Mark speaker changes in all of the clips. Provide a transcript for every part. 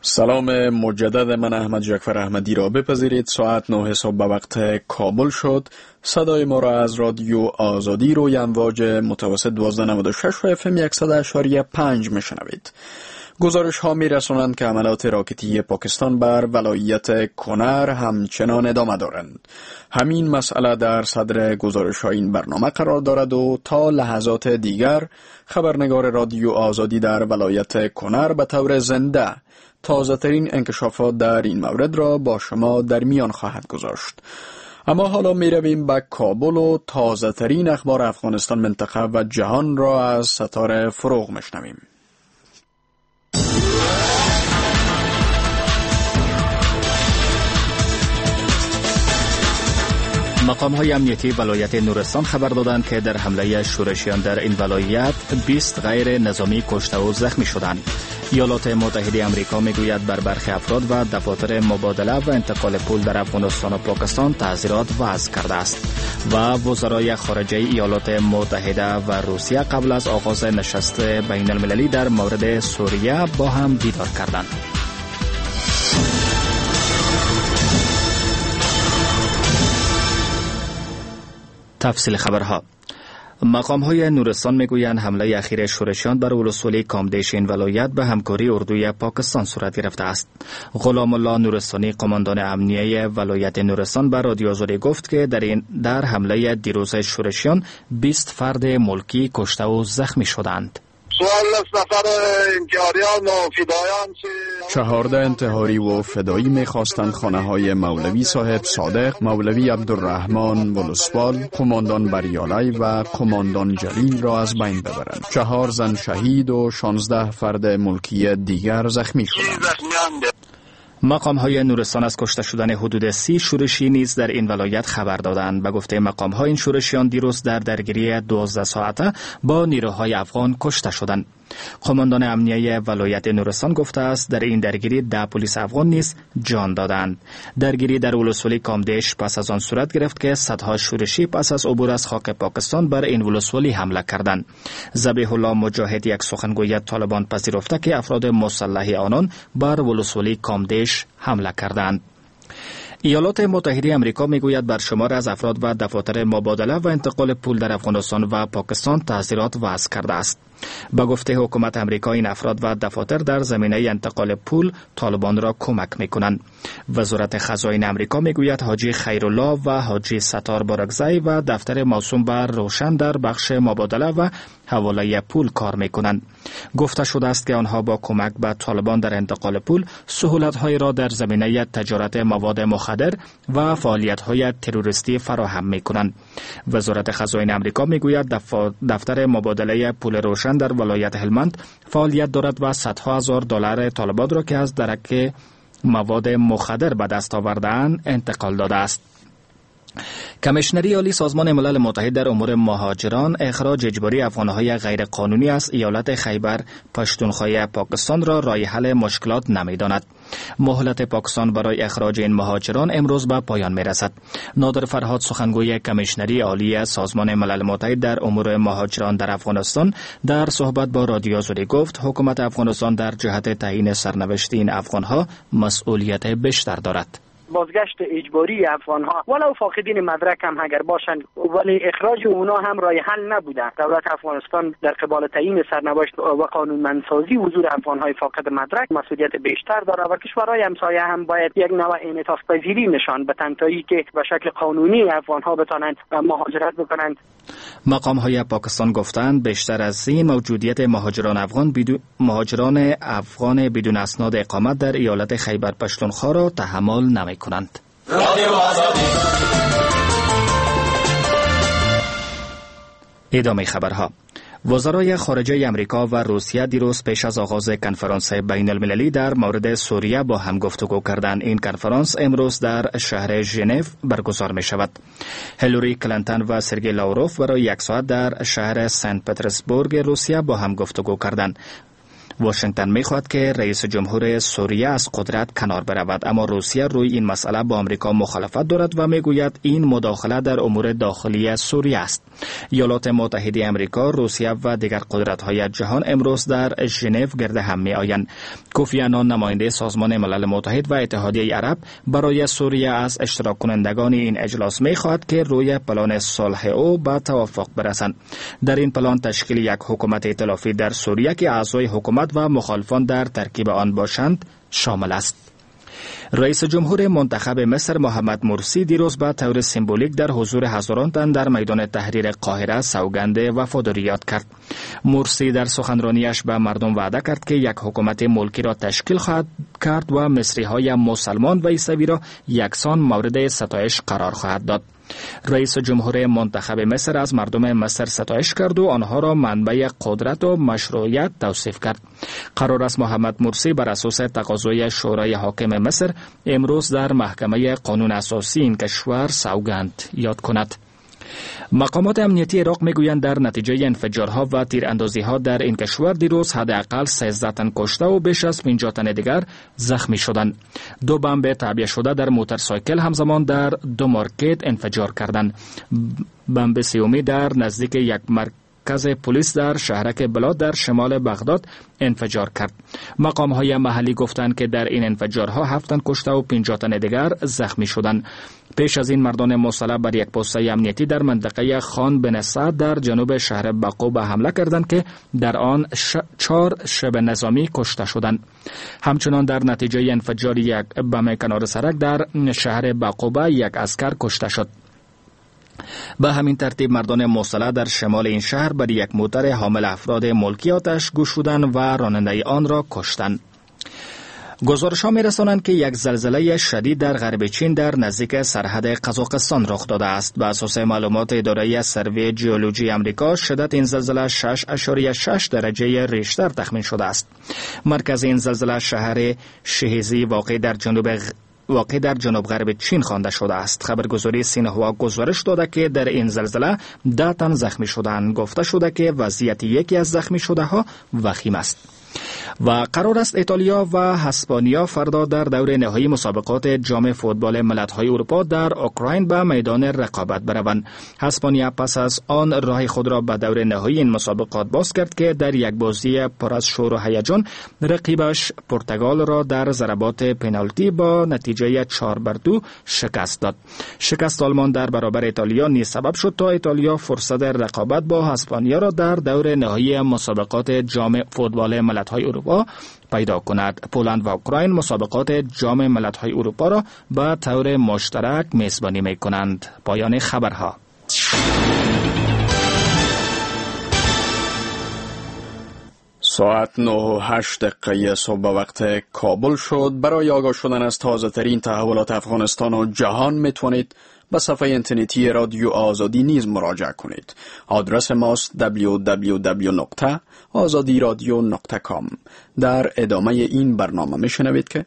Speaker 1: سلام مجدد، من احمد جعفر احمدی را بپذیرید. ساعت 9 صبح به وقت کابل شد. صدای ما را از رادیو آزادی روی امواج متوسط 1296 و FM 100.5 میشنوید. گزارش ها می رسونند که حملات راکتی پاکستان بر ولایت کنر همچنان ادامه دارند. همین مسئله در صدر گزارش ها این برنامه قرار دارد و تا لحظات دیگر خبرنگار رادیو آزادی در ولایت کنر به طور زنده تازه ترین انکشافات در این مورد را با شما در میان خواهد گذاشت. اما حالا می رویم به کابل و تازه ترین اخبار افغانستان، منطقه و جهان را از ستاره فروغ میشنویم.
Speaker 2: مقام‌های امنیتی ولایت نورستان خبر دادند که در حمله شورشیان در این ولایت 20 غیر نظامی کشته و زخمی شدند. ایالات متحده آمریکا میگوید بر برخی افراد و دفاتر مبادله و انتقال پول در افغانستان و پاکستان تعزیرات وضع کرده است و وزرای خارجه ایالات متحده و روسیه قبل از آغاز نشست بین المللی در مورد سوریه با هم دیدار کردند. تفصیل خبرها. مقام‌های نورستان میگویند حمله اخیر شورشیان بر ولسوالی کامدیش این ولایت به همکاری اردوی پاکستان صورت گرفته است. غلام الله نورستانی، قماندان امنیه ولایت نورستان، به رادیو آزادی گفت که در حمله دیروز شورشیان 20 فرد ملکی کشته و زخمی شدند.
Speaker 1: 14 انتحاری و فدایی می‌خواستند خانه های مولوی صاحب صادق، مولوی عبدالرحمن ولسوال، قماندان بریالی و قماندان جلیل را از بین ببرند. 4 زن شهید و 16 فرد ملکی دیگر زخمی شدند.
Speaker 2: مقام‌های نورستان از کشته شدن حدود 30 شورشی نیز در این ولایت خبر دادند. به گفته مقام‌ها این شورشیان دیروز در درگیری 12 ساعته با نیروهای افغان کشته شدند. قماندان امنیه ولایت نورستان گفته است در این درگیری 10 پلیس افغان نیز جان دادند. درگیری در ولسوالی کامدیش پس از آن صورت گرفت که صدها شورشی پس از عبور از خاک پاکستان بر این ولسوالی حمله کردند. ذبیح الله مجاهد، یک سخنگوی طالبان، پذیرفته که افراد مسلح آنان بر ولسوالی کامدیش حمله کردند. ایالات متحده آمریکا میگوید بر شمار از افراد و دفاتر مبادله و انتقال پول در افغانستان و پاکستان تعزیرات وضع کرده است. با گفته حکومت آمریکا این افراد و دفاتر در زمینه انتقال پول طالبان را کمک میکنند. وزارت خزائن آمریکا میگوید حاجی خیرالله و حاجی ستار بارکزی و دفتر موسوم بر روشن در بخش مبادله و حواله پول کار میکنند. گفته شده است که آنها با کمک به طالبان در انتقال پول سهولت‌های را در زمینه تجارت مواد مخدر و فعالیت‌های تروریستی فراهم میکنند. وزارت خزائن آمریکا میگوید دفتر مبادله پول روشن در ولایت هلمند فعالیت دارد و صدها هزار دلار طالبان را که از درک مواد مخدر به دست آورده‌اند انتقال داده است. کمیشنری عالی سازمان ملل متحد در امور مهاجران اخراج اجباری افغان‌های غیر قانونی از ایالت خیبر پشتونخوا پاکستان را راه حل مشکلات نمی‌داند. مهلت پاکستان برای اخراج این مهاجران امروز به پایان می‌رسد. نادر فرهاد، سخنگوی کمیشنری عالی سازمان ملل متحد در امور مهاجران در افغانستان، در صحبت با رادیو آزادی گفت حکومت افغانستان در جهت تعیین سرنوشت این افغان‌ها مسئولیت بیشتر دارد.
Speaker 3: بازگشت اجباری افغان‌ها ولو فاقدین مدرک هم اگر باشند ولی اخراج اونا هم راه حل نبوده. دولت افغانستان در قبال تعیین سرنوشت و قانونمندسازی حضور افغان‌های فاقد مدرک مسئولیت بیشتر دارد و کشورهای همسایه هم باید یک نوع انعطاف پذیری نشان بدهند تا اینکه به شکل قانونی افغان‌ها بتوانند مهاجرت بکنند.
Speaker 2: مقام‌های پاکستان گفتند بیشتر از این موجودیت مهاجران افغان بدون اسناد اقامت در ایالت خیبر پشتونخوا را تحمل نمی‌کنند. ادامه خبرها. وزرای خارجه آمریکا و روسیه دیروز پیش از آغاز کنفرانس بین المللی در مورد سوریه با هم گفتگو کردند. این کنفرانس امروز در شهر ژنو برگزار می شود. هیلاری کلینتون و سرگئی لاوروف برای 1 ساعت در شهر سنت پترزبورگ روسیه با هم گفتگو کردند. واشنگتن می‌خواهد که رئیس جمهور سوریه از قدرت کنار برود، اما روسیه روی این مسئله با آمریکا مخالفت دارد و میگوید این مداخله در امور داخلی سوریه است. ایالات متحده آمریکا، روسیه و دیگر قدرت‌های جهان امروز در ژنو گرد هم می‌آیند. کوفی عنان، نماینده سازمان ملل متحد و اتحادیه عرب برای سوریه، از اشتراک کنندگان این اجلاس می‌خواهد که روی پلان صلح او به توافق برسند. در این پلان تشکیل یک حکومت ائتلافی در سوریه که اعضای حکومت و مخالفان در ترکیب آن باشند شامل است. رئیس جمهور منتخب مصر محمد مرسی دیروز به طور سمبولیک در حضور هزاران تن در میدان تحریر قاهره سوگند وفاداری یاد کرد. مرسی در سخنرانیش به مردم وعده کرد که یک حکومت ملکی را تشکیل خواهد کرد و مصری‌های مسلمان و عیسوی را یکسان مورد ستایش قرار خواهد داد. رئیس جمهور منتخب مصر از مردم مصر ستایش کرد و آنها را منبع قدرت و مشروعیت توصیف کرد. قرار است محمد مرسی بر اساس تقاضای شورای حاکم مصر امروز در محکمه قانون اساسی این کشور سوگند یاد کند. مقامات امنیتی عراق میگویند در نتیجه انفجارها و تیراندازی‌ها در این کشور دیروز حداقل 13 تن کشته و بیش از 50 تن دیگر زخمی شدند. 2 بمب تعبیه شده در موتورسایکل همزمان در 2 مارکت انفجار کردند. بمب سومی در نزدیک یک مرکز پلیس در شهرک بلاد در شمال بغداد انفجار کرد. مقام‌های محلی گفتند که در این انفجارها 7 تن کشته و 50 تن دیگر زخمی شدند. پیش از این مردان مسلح بر یک پست امنیتی در منطقه خان بن سعد در جنوب شهر بقوبه حمله کردند که در آن 4 شبه نظامی کشته شدند. همچنان در نتیجه انفجار یک بم کنار سرک در شهر بقوبه یک عسکر کشته شد. به همین ترتیب مردان مسلح در شمال این شهر بر یک موتر حامل افراد ملکی آتش گشودند و راننده آن را کشتند. گزارش‌ها می‌رسانند که یک زلزله شدید در غرب چین در نزدیک سرحد قزاقستان رخ داده است. بر اساس معلومات اداره سروی ژئولوژی آمریکا، شدت این زلزله 6.6 درجه ریشتر تخمین شده است. مرکز این زلزله شهر شیهزی واقع در جنوب غرب چین خوانده شده است. خبرگزاری سینهوا گزارش داده که در این زلزله 10 تن زخمی شدند. گفته شده که وضعیت یکی از زخمی شده ها وخیم است. و قرار است ایتالیا و اسپانیا فردا در دور نهایی مسابقات جام فوتبال ملت‌های اروپا در اوکراین به میدان رقابت بروند. اسپانیا پس از آن راه خود را به دور نهایی این مسابقات باز کرد که در یک بازی پر از شور و هیجان رقیبش پرتغال را در ضربات پنالتی با نتیجه 4-2 شکست داد. شکست آلمان در برابر ایتالیا نیز سبب شد تا ایتالیا فرصت رقابت با اسپانیا را در دور نهایی مسابقات جام فوتبال ملت‌های اروپا پیدا کند. پولند و اوکراین مسابقات جام ملت‌های اروپا را به طور مشترک میزبانی می‌کنند. پایان خبرها.
Speaker 1: ساعت 9:08 صبح به وقت کابل شد. برای آگاه شدن از تازه ترین تحولات افغانستان و جهان میتونید به صفحه اینترنتی رادیو آزادی نیز مراجعه کنید. آدرس ماست www.azadiradio.com. در ادامه این برنامه میشنوید که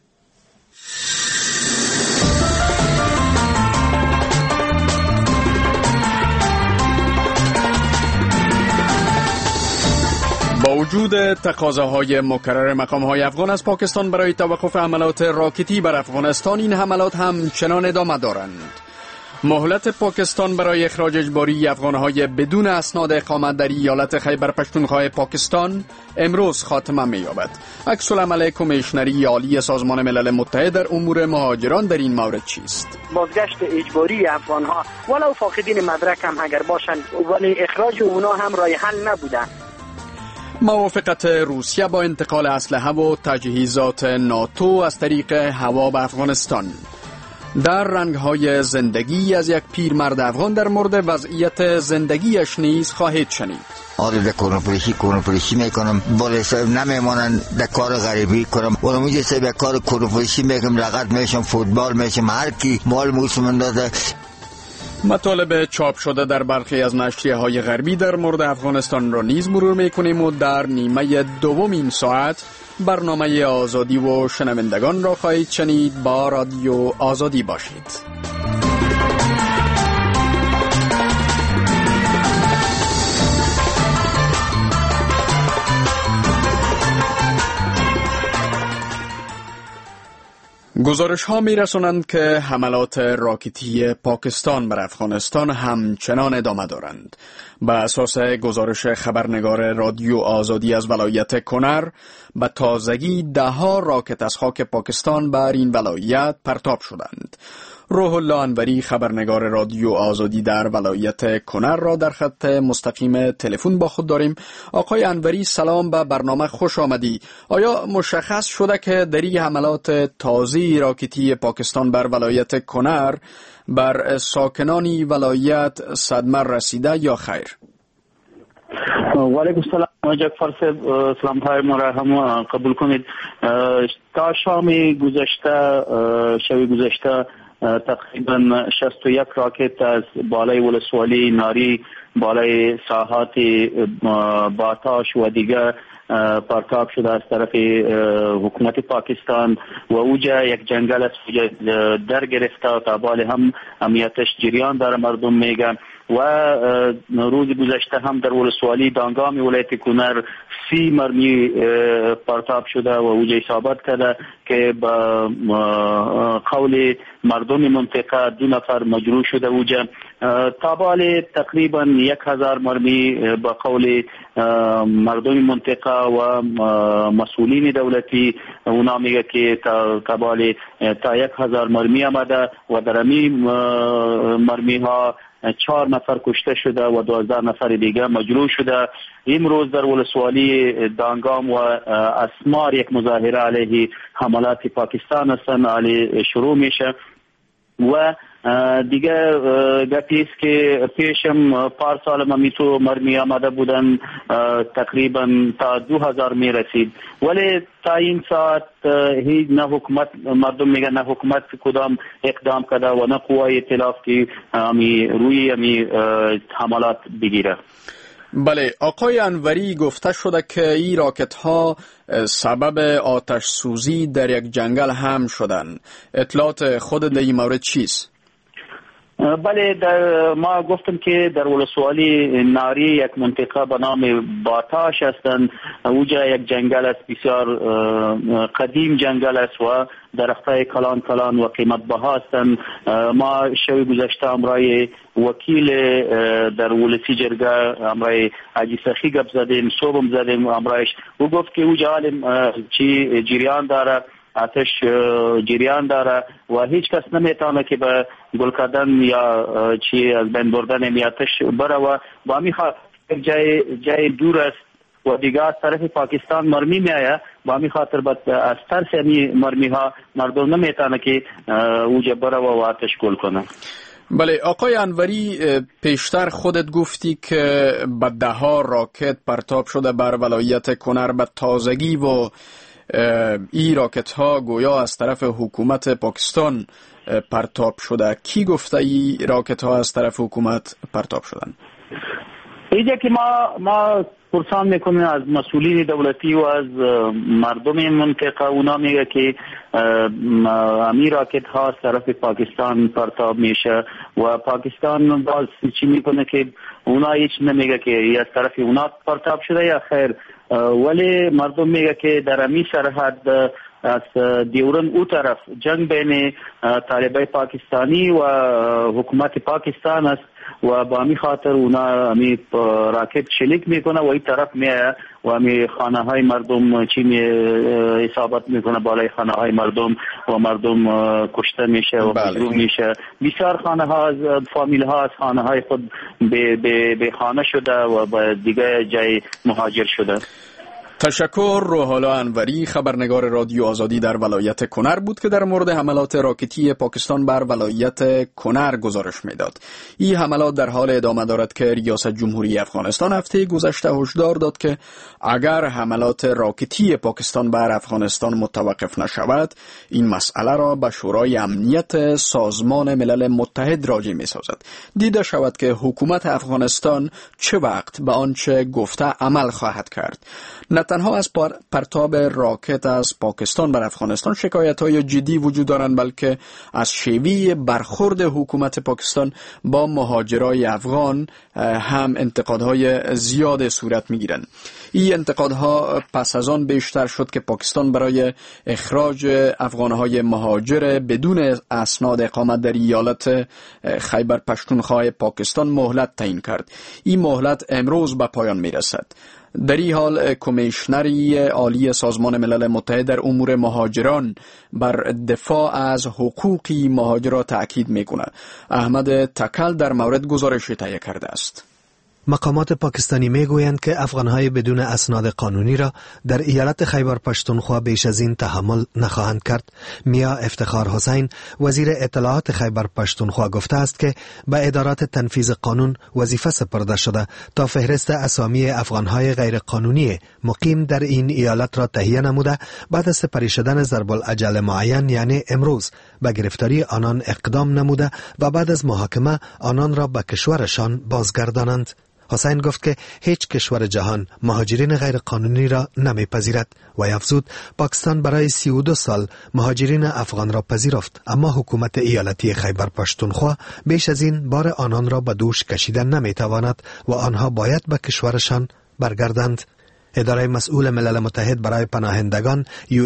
Speaker 1: با وجود تقاضاهای مکرر مقام‌های افغان از پاکستان برای توقف حملات راکتی بر افغانستان، این حملات همچنان ادامه دارند. مهلت پاکستان برای اخراج اجباری افغان‌های بدون اسناد اقامت در ایالت خیبر پختونخوا پاکستان امروز خاتمه می‌یابد. عکس العمل کمیشنری عالی سازمان ملل متحد در امور مهاجران در این مورد چیست؟
Speaker 3: بازگشت اجباری افغان‌ها ولو فاقدین مدرک هم اگر باشند، ولی اخراج اونا هم راه حل نبوده.
Speaker 1: موافقت روسیه با انتقال اسلحه و تجهیزات ناتو از طریق هوا به افغانستان. در رنگ‌های زندگی از یک پیرمرد افغان در مورد وضعیت زندگیش نیز خواهید شنید.
Speaker 4: آره کورنفلیشی میکنم، ولی صاحب نمیمانن در کار غریبی کنم، ولی میگه صاحب کار کورنفلیشی میکنم، لغت میشم، فوتبال میشم، هر کی مال موسم اندازه.
Speaker 1: مطالب چاپ شده در برخی از نشریه‌های غربی در مورد افغانستان را نیز مرور میکنیم و در نیمه دوم این ساعت برنامه آزادی و شنوندگان را خواهید شنید. با رادیو آزادی باشید. گزارش ها می رسونند که حملات راکتی پاکستان بر افغانستان همچنان ادامه دارند. به اساس گزارش خبرنگار رادیو آزادی از ولایت کنر، به تازگی 10 راکت از خاک پاکستان بر این ولایت پرتاب شدند. روح الله انوری خبرنگار رادیو آزادی در ولایت کنر را در خط مستقیم تلفن با خود داریم. آقای انوری سلام، به برنامه خوش آمدی. آیا مشخص شده که در این حملات تازه راکتی پاکستان بر ولایت کنر بر ساکنانی ولایت صدمه رسیده یا خیر؟
Speaker 5: و علیکم السلام جعفر صاحب، سلام های مرحم قبول کنید. تا شام گذشته، شب گذشته تقریبا 61 راکت از بالای ولسوالی ناری، بالای ساحات باتاش و دیگر پرتاب شده از طرف حکومت پاکستان و اوجا یک جنگل است در گرفته و تابال هم امنیتش جریان داره مردم میگن. و روز گذشته هم در ولسوالی دانگام ولایت کنر 30 مرمی پرتاب شده و اوجا اصابت کرده که با قول مردم منطقه 2 نفر مجروح شده. اوجا تابال تقریبا 1000 مرمی با قول مردم منطقه و مسئولین دولتی اونا میگه که تابال تا 1000 مرمی آمده و در این مرمی ها 4 نفر کشته شده و 12 نفر دیگه مجروح شده. امروز در ولسوالی دانگام و اسمار یک مظاهره علیه حملات پاکستان هستن علی شروع میشه و دیگه گپیست که پیشم پارسال ممیتو مرمی آمده بودن تقریبا تا 2000 می رسید، ولی تا این ساعت هیچ نه حکومت، مردم میگن نه حکومت کدام اقدام کرده و نه قوای ائتلاف که روی حملات بگیره.
Speaker 1: بله آقای انوری، گفته شده که این راکت ها سبب آتش سوزی در یک جنگل هم شدن. اطلاعات خود در این مورد چیست؟
Speaker 5: بله، ما گفتم که در ولسوالی ناری یک منطقه به نام باتاش هستند. اوجا یک جنگل است، بسیار قدیم جنگل است و درختای کلان کلان و قیمت بها هستند. ما شب گذشته امرای وکیل در ولسی جرگه امرای حاجی سخی گپ زدیم، صبحم زدیم امرایش. او گفت که اوجا عالم چی جریان داره، آتش جریان داره و هیچ کس نمیتونه که به گل کردن یا چی از بین بردن آتش بره و با همین خاطر جای دور است و دیگه از طرف پاکستان مرمی میآید. با همین خاطر از ترس مرمی ها مردم نمیتونه که اوجا بره و آتش گل کنه.
Speaker 1: بله آقای انوری، پیشتر خودت گفتی که به 10 راکت پرتاب شده بر ولایت کنر به تازگی و این راکت ها گویا از طرف حکومت پاکستان پرتاب شده. کی گفته این راکت ها از طرف حکومت پرتاب شدن؟
Speaker 5: اینجا که ما پرسان میکنیم از مسئولین دولتی و از مردم منطقه، اونا میگه که امی راکت ها از طرف پاکستان پرتاب میشه و پاکستان باز چی میکنه که اونا هیچ نمیگه که از طرف اونا پرتاب شده یا خیر، ولی مردم میگه که در امی سرحد از دیورن او طرف جنگ بین طالبای پاکستانی و حکومت پاکستان است و با همین خاطر اونا همی راکت شلیک میکنه و این طرف میه و همی خانه های مردم چی اصابت میکنه بالای خانه های مردم و مردم کشته میشه و مجروح میشه. بسیار خانه ها از فامیل ها از خانه های خود به خانه شده و با دیگه جای مهاجر شده.
Speaker 1: تشکر. روح الله انوری خبرنگار رادیو آزادی در ولایت کنر بود که در مورد حملات راکتی پاکستان بر ولایت کنر گزارش میداد. این حملات در حال ادامه دارد که ریاست جمهوری افغانستان هفته گذشته هشدار داد که اگر حملات راکتی پاکستان بر افغانستان متوقف نشود، این مسئله را به شورای امنیت سازمان ملل متحد راجع می‌سازد. دیده شود که حکومت افغانستان چه وقت به آنچه گفته عمل خواهد کرد. تنها از پرتاب راکت از پاکستان بر افغانستان شکایت‌های جدی وجود دارند، بلکه از شیوه برخورد حکومت پاکستان با مهاجرای افغان هم انتقادهای زیاد صورت می‌گیرند. این انتقادها پس از آن بیشتر شد که پاکستان برای اخراج افغانهای مهاجر بدون اسناد اقامت در ایالت خیبر پشتونخوا پاکستان مهلت تعیین کرد. این مهلت امروز به پایان میرسد. در این حال کمیشنری عالی سازمان ملل متحد در امور مهاجران بر دفاع از حقوقی مهاجران تاکید میکند. احمد تکل در مورد گزارشی تهیه کرده است.
Speaker 6: مقامات پاکستانی میگویند که افغانهای بدون اسناد قانونی را در ایالت خیبر پشتونخوا بیش از این تحمل نخواهند کرد. میا افتخار حسین وزیر اطلاعات خیبر پشتونخوا گفته است که به ادارات تنفیذ قانون وظیفه سپرده شده تا فهرست اسامی افغانهای غیر قانونی مقیم در این ایالت را تهیه نموده بعد از سپری شدن ضرب الاجل معین یعنی امروز به گرفتاری آنان اقدام نموده و بعد از محاکمه آنان را به کشورشان بازگردانند. حسین گفت که هیچ کشور جهان مهاجرین غیر قانونی را نمیپذیرد و افزود پاکستان برای 32 سال مهاجرین افغان را پذیرفت، اما حکومت ایالتی خیبر پشتونخوا بیش از این بار آنان را به دوش کشیدن نمیتواند و آنها باید به کشورشان برگردند. اداره مسئول ملل متحد برای پناهندگان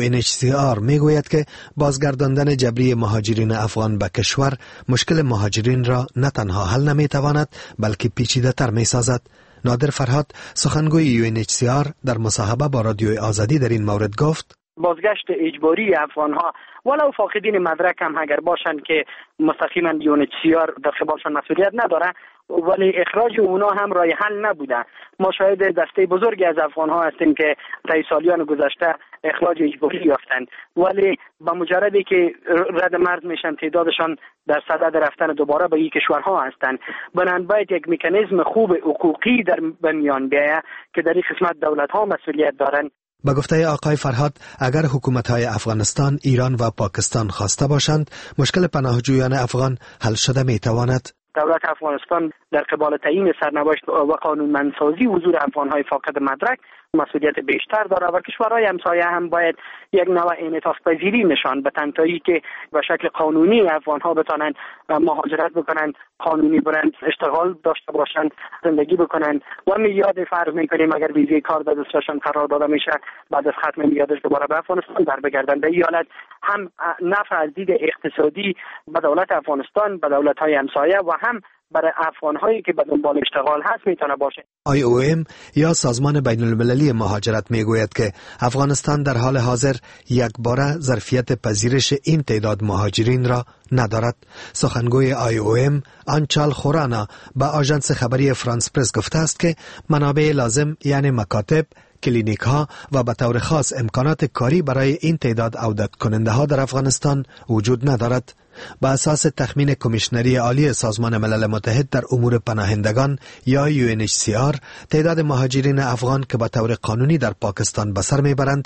Speaker 6: UNHCR میگوید که بازگرداندن جبری مهاجرین افغان به کشور مشکل مهاجرین را نه تنها حل نمیتواند بلکه پیچیده تر میسازد. نادر فرهاد سخنگوی UNHCR در مصاحبه با رادیوی آزادی در این مورد گفت:
Speaker 3: بازگشت اجباری افغانها ولو فاقدین مدرک هم اگر باشند که مستقیما UNHCR در قبالشان مسئولیت نداره، ولی اخراج اونا هم راه حل نبوده. ما شاهد دسته بزرگی از افغانها هستیم که طی سالیان گذشته اخراج اجباری یافتند، ولی با مجردی که رد مرز میشن تعدادشان در صدد رفتن دوباره به این کشورها هستند. بنابراین باید یک مکانیزم خوب حقوقی در میان بیاید که در این قسمت دولت‌ها مسئولیت دارند.
Speaker 6: با گفته آقای فرهاد، اگر حکومت‌های افغانستان، ایران و پاکستان خواسته باشند، مشکل پناهجویان افغان حل شده می‌تواند.
Speaker 3: دولت افغانستان در قبال تعیین سرنوشت و قانونمندسازی حضور افغانهای فاقد مدرک مسئولیت بیشتر داره و کشورهای همسایه هم باید یک نوع انعطاف پذیری نشان بدن تا اینکه به شکل قانونی افغانها بتوانند مهاجرت بکنند، قانونی برند، اشتغال داشته باشند، زندگی بکنند. و میاد فرض میکنیم اگر ویزای کار در دستشان قرار داده میشه، بعد از ختم میادش دوباره به افغانستان در بگردن. به ایالت هم نفع از دید اقتصادی به دولت افغانستان، به دولت‌های همسایه و هم برای افغان‌هایی که به دنبال اشتغال هست میتونه باشه.
Speaker 6: IOM یا سازمان بین المللی مهاجرت میگوید که افغانستان در حال حاضر یک باره ظرفیت پذیرش این تعداد مهاجرین را ندارد. سخنگوی IOM آنچال خورانا به آژانس خبری فرانس پرس گفته است که منابع لازم یعنی مکاتب، کلینیک ها و به طور خاص امکانات کاری برای این تعداد عودت کننده ها در افغانستان وجود ندارد. با اساس تخمین کمیشنری عالی سازمان ملل متحد در امور پناهندگان یا UNHCR، تعداد مهاجرین افغان که به طور قانونی در پاکستان به سر میبرند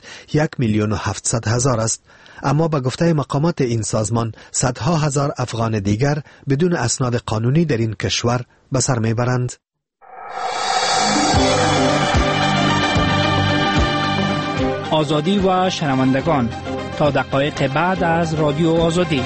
Speaker 6: 1,700,000 است. اما به گفته مقامات این سازمان صدها هزار افغان دیگر بدون اسناد قانونی در این کشور به سر میبرند.
Speaker 2: آزادی و شنوندگان، تا دقایق بعد از رادیو آزادی.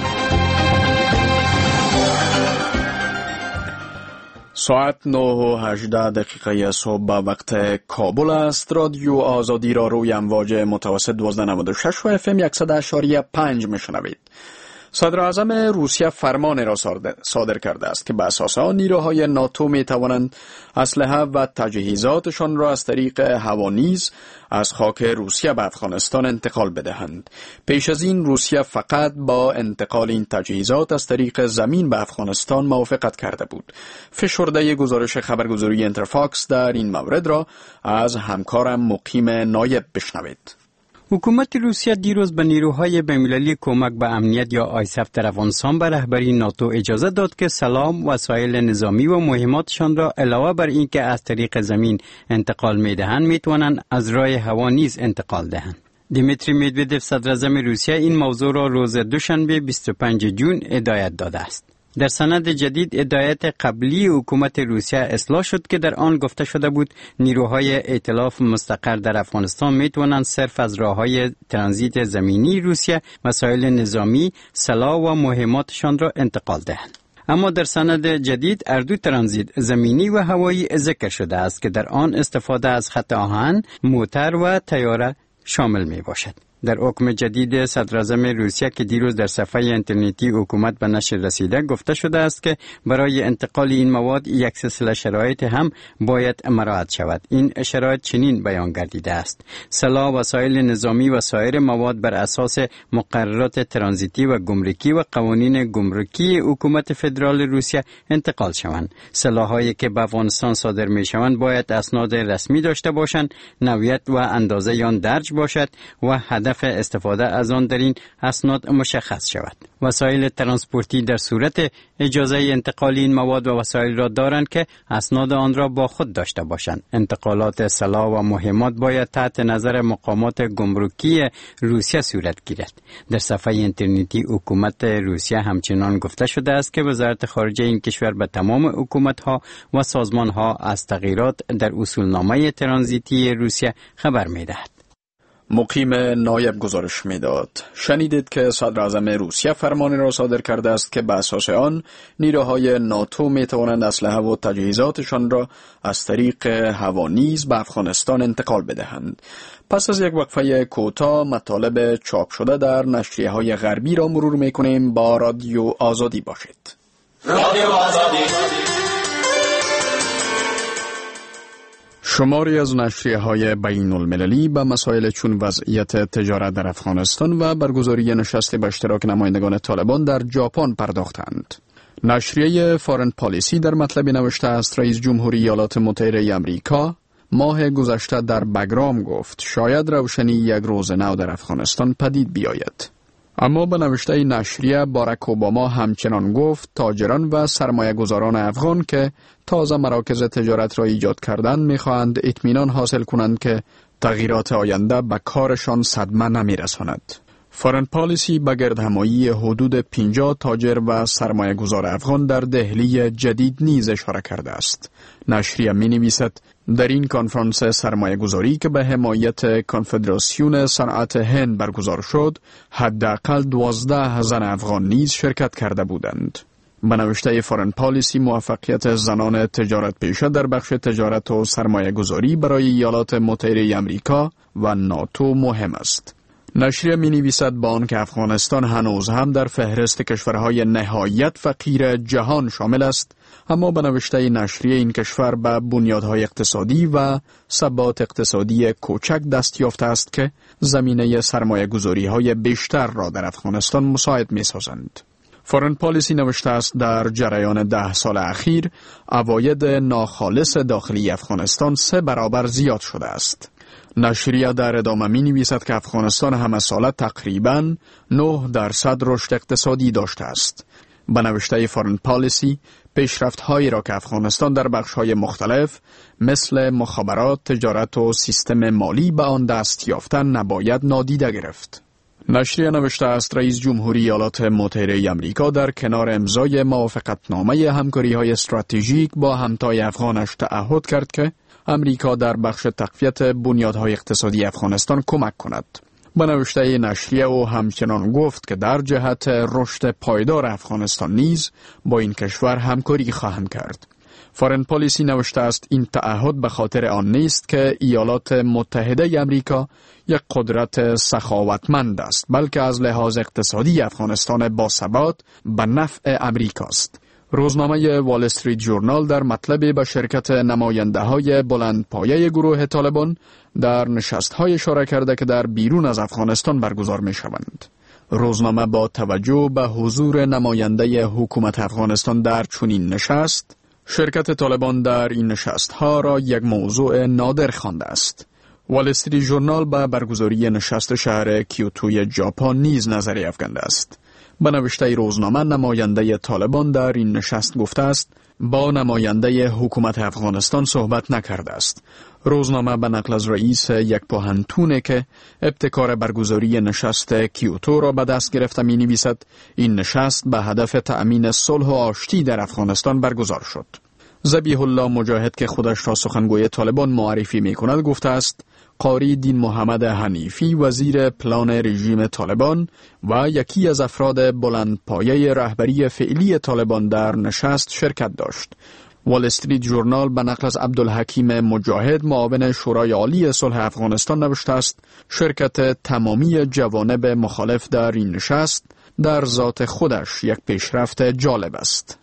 Speaker 1: ساعت 9:18 صبح به وقت کابل است. رادیو آزادی را روی امواج متوسط 1296 و FM 100.5 میشنوید. صدر اعظم روسیه فرمان را صادر کرده است که به اساس آن نیروهای ناتو می توانند اسلحه و تجهیزاتشان را از طریق هوا نیز از خاک روسیه به افغانستان انتقال بدهند. پیش از این روسیه فقط با انتقال این تجهیزات از طریق زمین به افغانستان موافقت کرده بود. فشرده گزارش خبرگزاری انترفاکس در این مورد را از همکارم مقیم نایب بشنوید.
Speaker 7: حکومت روسیه دیروز به نیروهای بین‌المللی کمک به امنیت یا آیسف در افغانستان به رهبری ناتو اجازه داد که سلام، وسایل نظامی و مهماتشان را علاوه بر این که از طریق زمین انتقال می‌دهند می‌توانند از راه هوا نیز انتقال دهند. دیمیتری مدودوف صدر اعظم روسیه این موضوع را روز دوشنبه 25 جون هدایت داده است. در سند جدید هدایت قبلی حکومت روسیه اصلاح شد که در آن گفته شده بود نیروهای ائتلاف مستقر در افغانستان میتوانند صرف از راههای ترانزیت زمینی روسیه وسایل نظامی، سلاح و مهماتشان را انتقال دهند. اما در سند جدید اردو ترانزیت زمینی و هوایی ذکر شده است که در آن استفاده از خط آهن، موتر و طیاره شامل می باشد. در حکم جدید صدراعظم روسیه که دیروز در صفحه اینترنتی حکومت به نشر رسیده گفته شده است که برای انتقال این مواد یک سلسله شرایط هم باید مراعات شود. این شرایط چنین بیان گردیده است: سلاح، وسایل نظامی و سایر مواد بر اساس مقررات ترانزیتی و گمرکی و قوانین گمرکی حکومت فدرال روسیه انتقال شوند. سلاح‌هایی که به افغانستان صادر می‌شوند باید اسناد رسمی داشته باشند، نوعیت و اندازه آن درج باشد و هدف استفاده از آن در این اسناد مشخص شود. وسایل ترانسپورتی در صورت اجازه انتقال این مواد و وسایل را دارند که اسناد آن را با خود داشته باشند. انتقالات سلاح و مهمات باید تحت نظر مقامات گمرکی روسیه صورت گیرد. در صفحه اینترنتی حکومت روسیه همچنان گفته شده است که وزارت خارجه این کشور به تمام حکومت‌ها و سازمان‌ها از تغییرات در اصولنامه ترانزیتی روسیه خبر می‌دهد.
Speaker 1: مقیم نایب گزارش میداد. شنیدید که صدراعظم روسیه فرمانی را صادر کرده است که به اساس آن نیروهای ناتو می توانند اسلحه و تجهیزاتشان را از طریق هوا نیز به افغانستان انتقال بدهند. پس از یک وقفه کوتاه مطالب چاپ شده در نشریه های غربی را مرور می کنیم. با رادیو آزادی باشید. رادیو آزادی. شماری از نشریه‌های بین المللی به مسائل چون وضعیت تجارت در افغانستان و برگزاری نشست به اشتراک نمایندگان طالبان در ژاپن پرداختند. نشریه فارن پالیسی در مطلبی نوشته است رئیس جمهوری ایالات متحده آمریکا ماه گذشته در بگرام گفت شاید روشنی یک روز نو در افغانستان پدید بیاید. اما به نوشته نشریه باراک اوباما همچنان گفت تاجران و سرمایه گذاران افغان که تازه مراکز تجارت را ایجاد کردند می‌خواهند اطمینان حاصل کنند که تغییرات آینده به کارشان صدمه نمی‌رساند. فارن پالیسی به گردهمایی حدود 50 تاجر و سرمایه گذار افغان در دهلی جدید نیز اشاره کرده است. نشریه می‌نویسد در این کنفرانس سرمایه گذاری که به حمایت کنفدراسیون صنعت هند برگزار شد، حداقل 12 زن افغان نیز شرکت کرده بودند. به نوشته فارن پالیسی موفقیت زنان تجارت پیشه در بخش تجارت و سرمایه گذاری برای ایالات متحده آمریکا و ناتو مهم است. نشریه می نویسد با آنکه افغانستان هنوز هم در فهرست کشورهای نهایت فقیر جهان شامل است، اما به نوشته نشریه این کشور به بنیادهای اقتصادی و ثبات اقتصادی کوچک دست یافته است که زمینه سرمایه گذاری های بیشتر را در افغانستان مساعد می سازند. فارن پالیسی نوشته است در جریان 10 سال اخیر عواید ناخالص داخلی افغانستان 3 برابر زیاد شده است. نشریه در ادامه می نویسد که افغانستان همه ساله تقریباً 9% رشد اقتصادی داشته است. به نوشته فارن پالیسی پیشرفت‌هایی را که افغانستان در بخش‌های مختلف مثل مخابرات، تجارت و سیستم مالی به آن دست یافته نباید نادیده گرفت. نشریه نوشته است رئیس جمهوری ایالات متحده آمریکا در کنار امضای موافقتنامه همکاری‌های استراتژیک با همتای افغانش تعهد کرد که امریکا در بخش تقویت بنیادهای اقتصادی افغانستان کمک کند. به نوشته نشریه او همچنان گفت که در جهت رشد پایدار افغانستان نیز با این کشور همکاری خواهند کرد. فارن پالیسی نوشته است این تعهد به خاطر آن نیست که ایالات متحده آمریکا یک قدرت سخاوتمند است، بلکه از لحاظ اقتصادی افغانستان باثبات به نفع امریکاست. روزنامه وال استریت ژورنال در مطلبی به شرکت نماینده‌های بلندپایه گروه طالبان در نشست‌های اشاره کرده که در بیرون از افغانستان برگزار می‌شوند. روزنامه با توجه به حضور نماینده حکومت افغانستان در چنین نشست، شرکت طالبان در این نشست‌ها را یک موضوع نادر خوانده است. وال استریت ژورنال به برگزاری نشست شهر کیوتوی ژاپن نیز نظری افکنده است. به نوشته روزنامه نماینده طالبان در این نشست گفته است با نماینده حکومت افغانستان صحبت نکرده است. روزنامه به نقل از رئیس یک پوهنتون که ابتکار برگزاری نشست کیوتو را به دست گرفته می نویسد این نشست به هدف تأمین صلح و آشتی در افغانستان برگزار شد. ذبیح الله مجاهد که خودش را سخنگوی طالبان معرفی می کند گفته است قاری دین محمد حنیفی وزیر پلان رژیم طالبان و یکی از افراد بلندپایه رهبری فعلی طالبان در نشست شرکت داشت. وال استریت ژورنال به نقل از عبدالحکیم مجاهد معاون شورای عالی صلح افغانستان نوشته است شرکت تمامی جوانب مخالف در این نشست در ذات خودش یک پیشرفت جالب است.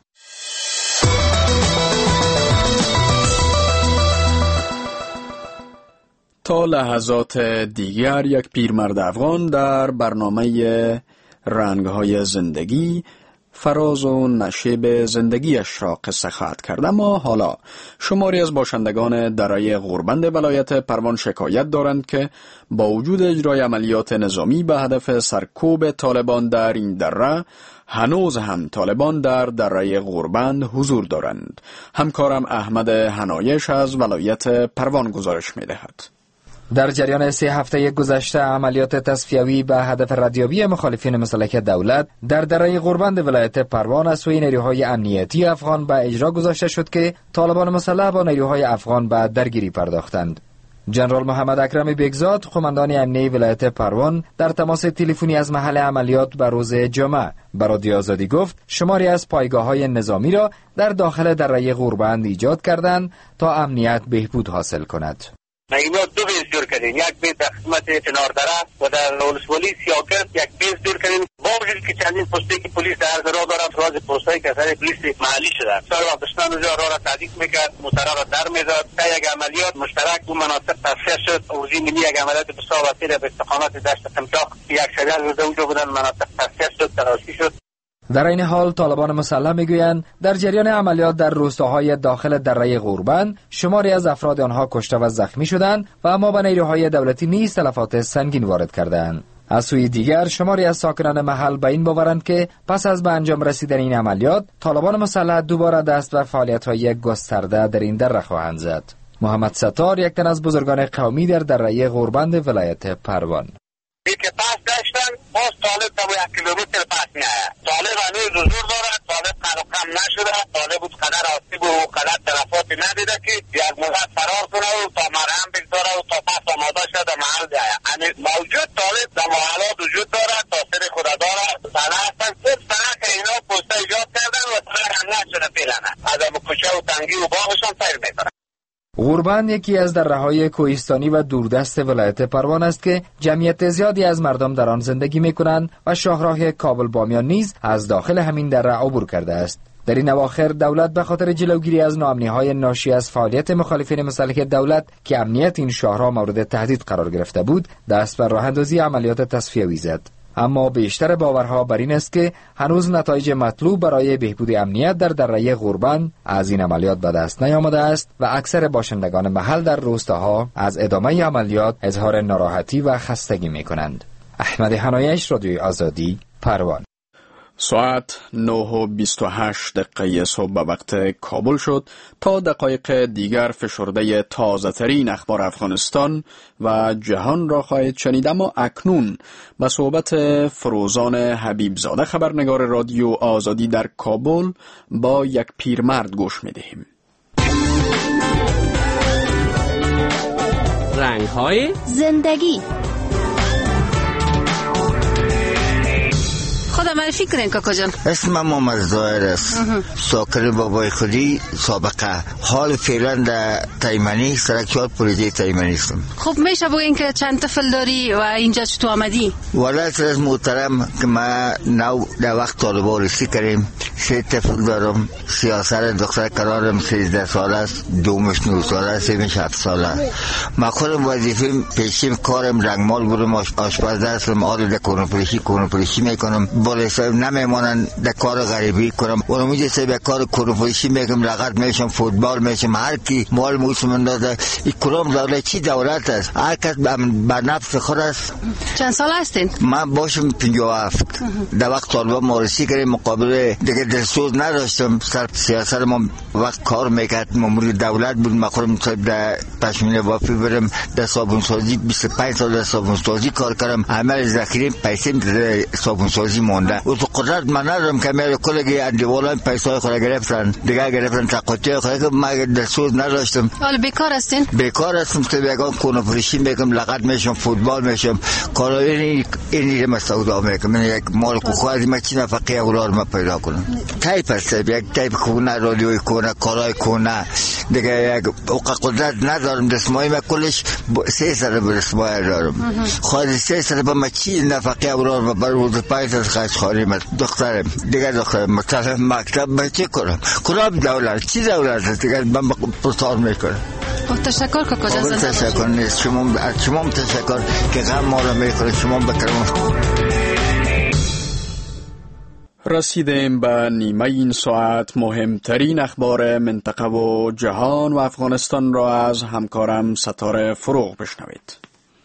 Speaker 1: تا لحظات دیگر یک پیرمرد افغان در برنامه رنگ‌های زندگی فراز و نشیب زندگیش را قصه خواهد کرد. اما حالا شماری از باشندگان دره غوربند ولایت پروان شکایت دارند که با وجود اجرای عملیات نظامی به هدف سرکوب طالبان در این دره هنوز هم طالبان در دره غوربند حضور دارند. همکارم احمد حنایش از ولایت پروان گزارش می‌دهد.
Speaker 8: در جریان 3 هفته گذشته عملیات تصفیوی به هدف ردیابی مخالفین مسلح دولت در دره غوربند ولایت پروان از سوی نیروهای امنیتی افغان به اجرا گذاشته شد که طالبان مسلح با نیروهای افغان به درگیری پرداختند. جنرال محمد اکرم بگزاد قماندان امنیتی ولایت پروان در تماس تلفنی از محل عملیات به روز جمعه به رادیو آزادی گفت شماری از پایگاه‌های نظامی را در داخل دره غوربند ایجاد کردند تا امنیت بهبود حاصل کند.
Speaker 9: اینا 2 بیس جور کردیم، یک بیس در قسمت چناردره و در ولسوالی سیاکرد یک بیس جور کردیم. با وجود که چندین پستی که پلیس در راه دارند راز پستایی که اثر پلیس محلی شده سر و دشمن اونجا راه را تعدیق میکرد، موترها را در میداد. تا یک عملیات مشترک و مناطق تصفیه شد. اوزی ملی یک عملیات بسیار وسیع به استقامت دشت قمچاق یک شجر روزه اونجا بودن، مناطق تصفیه شد، تلاشی شد.
Speaker 8: در این حال طالبان مسلح میگویند در جریان عملیات در روستاهای داخل دره غوربند شماری از افراد آنها کشته و زخمی شدند و اما به نیروهای دولتی نیز تلفات سنگین وارد کردند. از سوی دیگر شماری از ساکنان محل به این باورند که پس از به انجام رسیدن این عملیات طالبان مسلح دوباره دست به فعالیت‌های گسترده در این دره خواهند زد. محمد ستار یک تن از بزرگان قومی در دره غوربند ولایت پروان
Speaker 9: که پس داشتن باز طالب تا 1 کیلومتر پس میآید. طالب هنوز حضور دارد، طالب کم نشده، طالب بود قدر آسیب و قدر تلفات ندیده که یک موقع فرار کنه و تا مرهم بگذاره و تا پس آماده شده محل بیاید. یعنی موجود طالب در محلات وجود دارد، تاثیر خود دارد. سنه هستن صرف سنه که اینا پسته ایجاد کردن و طالب هم نشده فعلا از کوچه و تنگی و باغشان سیر میکنن.
Speaker 8: غوربند یکی از دره‌های کوهستانی و دوردست ولایت پروان است که جمعیت زیادی از مردم در آن زندگی می‌کنند و شاهراه کابل بامیان نیز از داخل همین دره عبور کرده است. در این اواخر دولت به خاطر جلوگیری از ناامنی‌های ناشی از فعالیت مخالفین مسلح دولت که امنیت این شاهراه مورد تهدید قرار گرفته بود، دست بر راه‌اندازی عملیات تصفیوی زد. اما بیشتر باورها بر این است که هنوز نتایج مطلوب برای بهبود امنیت در دره غوربند از این عملیات به دست نیامده است و اکثر باشندگان محل در روستاها از ادامه عملیات اظهار ناراحتی و خستگی می‌کنند. احمد حنایش، رادیوی آزادی، پروان.
Speaker 1: ساعت 9:28 صبح به وقت کابل شد. تا دقایق دیگر فشرده تازه ترین اخبار افغانستان و جهان را خواهید شنید، اما اکنون به صحبت فروزان حبیبزاده خبرنگار رادیو آزادی در کابل با یک پیرمرد گوش می‌دهیم.
Speaker 10: رنگ‌های زندگی. خدا معرفی کنین کاکا جان.
Speaker 4: اسم من محمد ظاهر است. ساکن بابای خودی سابقه. حال فعلا در تایمنی سرکشار پروژه تایمنی هستم.
Speaker 10: خب میشه بگین که چند طفل داری و اینجا چطور آمدی؟
Speaker 4: والا سرز محترم که ما نو در وقت طالبا رسی کردیم 3 طفل دارم. سیاسر دختر قرارم 13 ساله است، دومش 9 ساله است، سومش 7 ساله. ما خودم وظیفه پیشیم کارم رنگمال بودم، آشپز هستم، آل در کورنفلشی میکنم. بالا پلیس نمیمونن در کار غریبی کنم. اونم میگه به کار کورپوریشی میگم لغت میشم، فوتبال میشم، هر کی مال موسم اندازه. این کدام دولت چی دولت است؟ هر کس به نفس خود است.
Speaker 10: چند سال هستین؟
Speaker 4: من باشم 57. در وقت طالبان مارسی کردیم مقابل دیگه دلسوز نداشتم. سر سیاست ما وقت کار میکرد، مامور دولت بود. من خودم در پشمینه بافی برم در صابونسازی 25 سال در صابونسازی کار کردم. عمل ذخیره پیسه در صابونسازی مونده. و تو قدرت من ندارم که میره کلگی اندیوالان پیسای خود گرفتن، دیگه گرفتن تقاطی خود که من دلسوز نداشتم.
Speaker 10: حالا بیکار هستین؟
Speaker 4: بیکار هستم. تو بگم کورپوریشی میگم، لغت میشم، فوتبال میشم، کارای این مسعودا میگم. من یک مال کوخوازی ما چی نفقه اولاد ما پیدا کنم. تایپ است، یک تایپ خونه رادیوی کنه، کارای کنه. دیگه یک قدرت ندارم. دستمایی من کلش 3 سال به دستمایی دارم. خواهد 3 سال به ما چی نفقه اولاد ما بر روز 5 سال خواهد خواهیم. دخترم دیگه دخترم مطلب مکتب ما چی کنم؟ کلاب دولت چی دولت است؟ دیگه من پرتار میکنم.
Speaker 10: تشکر کاکا جان.
Speaker 4: تشکر نیست. شما تشکر که غم ما را میکنه. شما بکرم.
Speaker 1: رسیدیم به نیمه این ساعت. مهمترین اخبار منطقه و جهان و افغانستان را از همکارم ستاره فروغ بشنوید.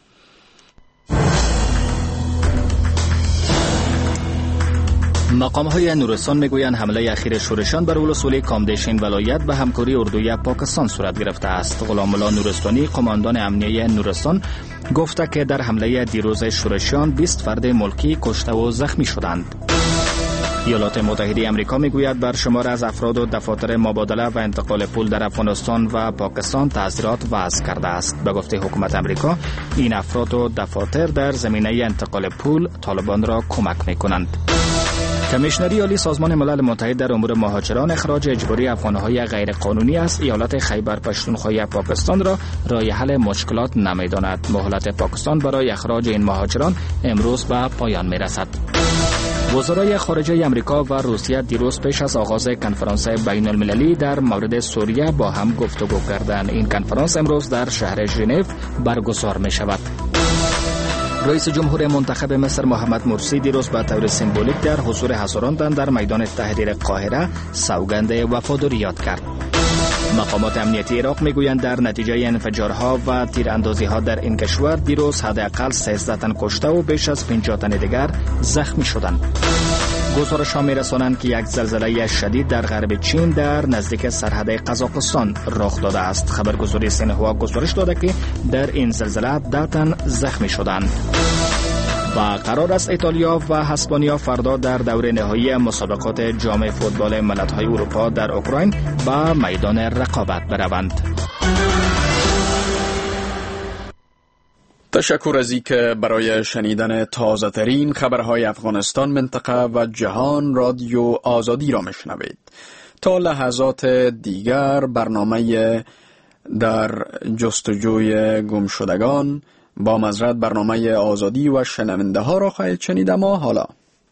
Speaker 2: مقام‌های نورستان میگویند حمله اخیر شورشیان بر ولسوالی کامدیش ولایت به همکاری اردوی پاکستان صورت گرفته است. غلام الله نورستانی قماندان امنیه نورستان گفته که در حمله دیروز شورشیان 20 فرد ملکی کشته و زخمی شدند. ایالات متحده آمریکا میگوید بر شمار از افراد و دفاتر مبادله و انتقال پول در افغانستان و پاکستان تعذیرات وضع کرده است. به گفته حکومت آمریکا این افراد و دفاتر در زمینه انتقال پول طالبان را کمک میکنند. کمیشنری عالی سازمان ملل متحد در امور مهاجران اخراج اجباری افغانهای غیر قانونی از ایالت خیبر پختونخوا پاکستان را راه حل مشکلات نمی‌داند. مهلت پاکستان برای اخراج این مهاجران امروز به پایان می‌رسد. وزرای خارجه آمریکا و روسیه دیروز پیش از آغاز کنفرانس بین المللی در مورد سوریه با هم گفتگو کردند. این کنفرانس امروز در شهر ژنو برگزار می‌شود. رئیس جمهور منتخب مصر محمد مرسی دیروز به طور سمبولیک در حضور هزاران تن در میدان تحریر قاهره سوگند وفاداری یاد کرد. مقامات امنیتی عراق میگویند در نتیجه انفجارها و تیراندازی‌ها در این کشور دیروز حداقل 13 تن کشته و بیش از 50 تن دیگر زخمی شدند. گزارش‌ها می‌رسانند که یک زلزله شدید در غرب چین در نزدیک سرحد قزاقستان رخ داده است. خبرگزاری سینهوا گزارش داده که در این زلزله 10 تن زخمی شدند. و قرار است ایتالیا و اسپانیا فردا در دور نهایی مسابقات جام فوتبال ملت‌های اروپا در اوکراین به میدان رقابت بروند.
Speaker 1: تشکر از اینکه برای شنیدن تازه ترین خبرهای افغانستان، منطقه و جهان رادیو آزادی را میشنوید. تا لحظات دیگر برنامه در جستجوی گمشدگان با مزرعه برنامه آزادی و شنونده ها را خواهید شنید. اما حالا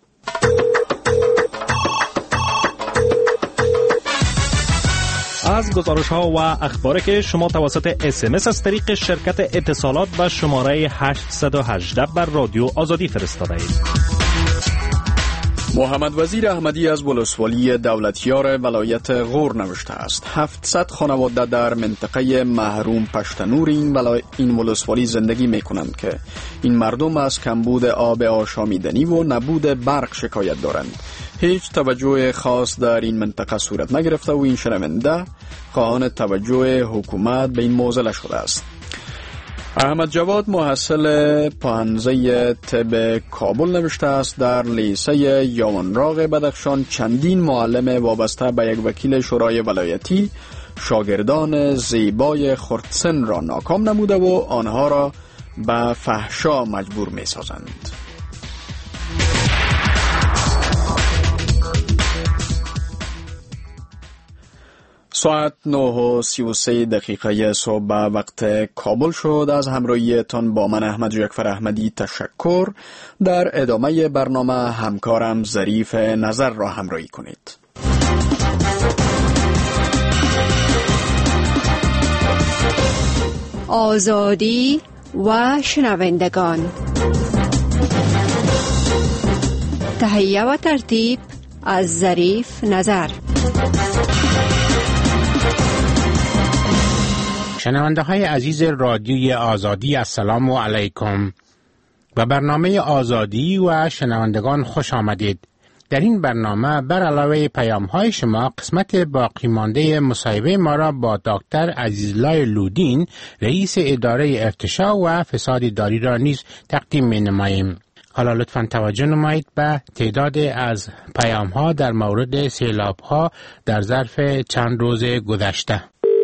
Speaker 11: از گزارش ها و اخباری که شما توسط SMS از طریق شرکت اتصالات به شماره 818 بر رادیو آزادی فرستاده اید.
Speaker 1: محمد وزیر احمدی از ولسوالی دولتیار ولایت غور نوشته است 700 خانواده در منطقه محروم پشتنور این ولسوالی زندگی می کنند که این مردم از کمبود آب آشامیدنی و نبود برق شکایت دارند. هیچ توجه خاص در این منطقه صورت نگرفته و این شنونده خواهان توجه حکومت به این موضوع شده است. احمد جواد محصل پانزه طب کابل نوشته است در لیسه یاونراغ بدخشان چندین معلم وابسته به یک وکیل شورای ولایتی شاگردان زیبای خردسن را ناکام نموده و آنها را به فحشا مجبور می سازند. ساعت 9:33 صبح به وقت کابل شد. از همراهیتان با من احمد جعفر احمدی تشکر. در ادامه برنامه همکارم ظریف نظر را همراهی کنید.
Speaker 12: آزادی و شنوندگان، تهیه و ترتیب از ظریف نظر.
Speaker 13: شنونده های عزیز رادیوی آزادی، السلام علیکم. به برنامه آزادی و شنوندگان خوش آمدید. در این برنامه بر علاوه پیام های شما قسمت باقی مانده مصاحبه ما را با دکتر عزیزالله لودین، رئیس اداره ارتشاء و فساد اداری را نیز تقدیم می نماییم. حالا لطفاً توجه نمایید به تعداد از پیام ها در مورد سیلاب ها در ظرف چند روز گذشته.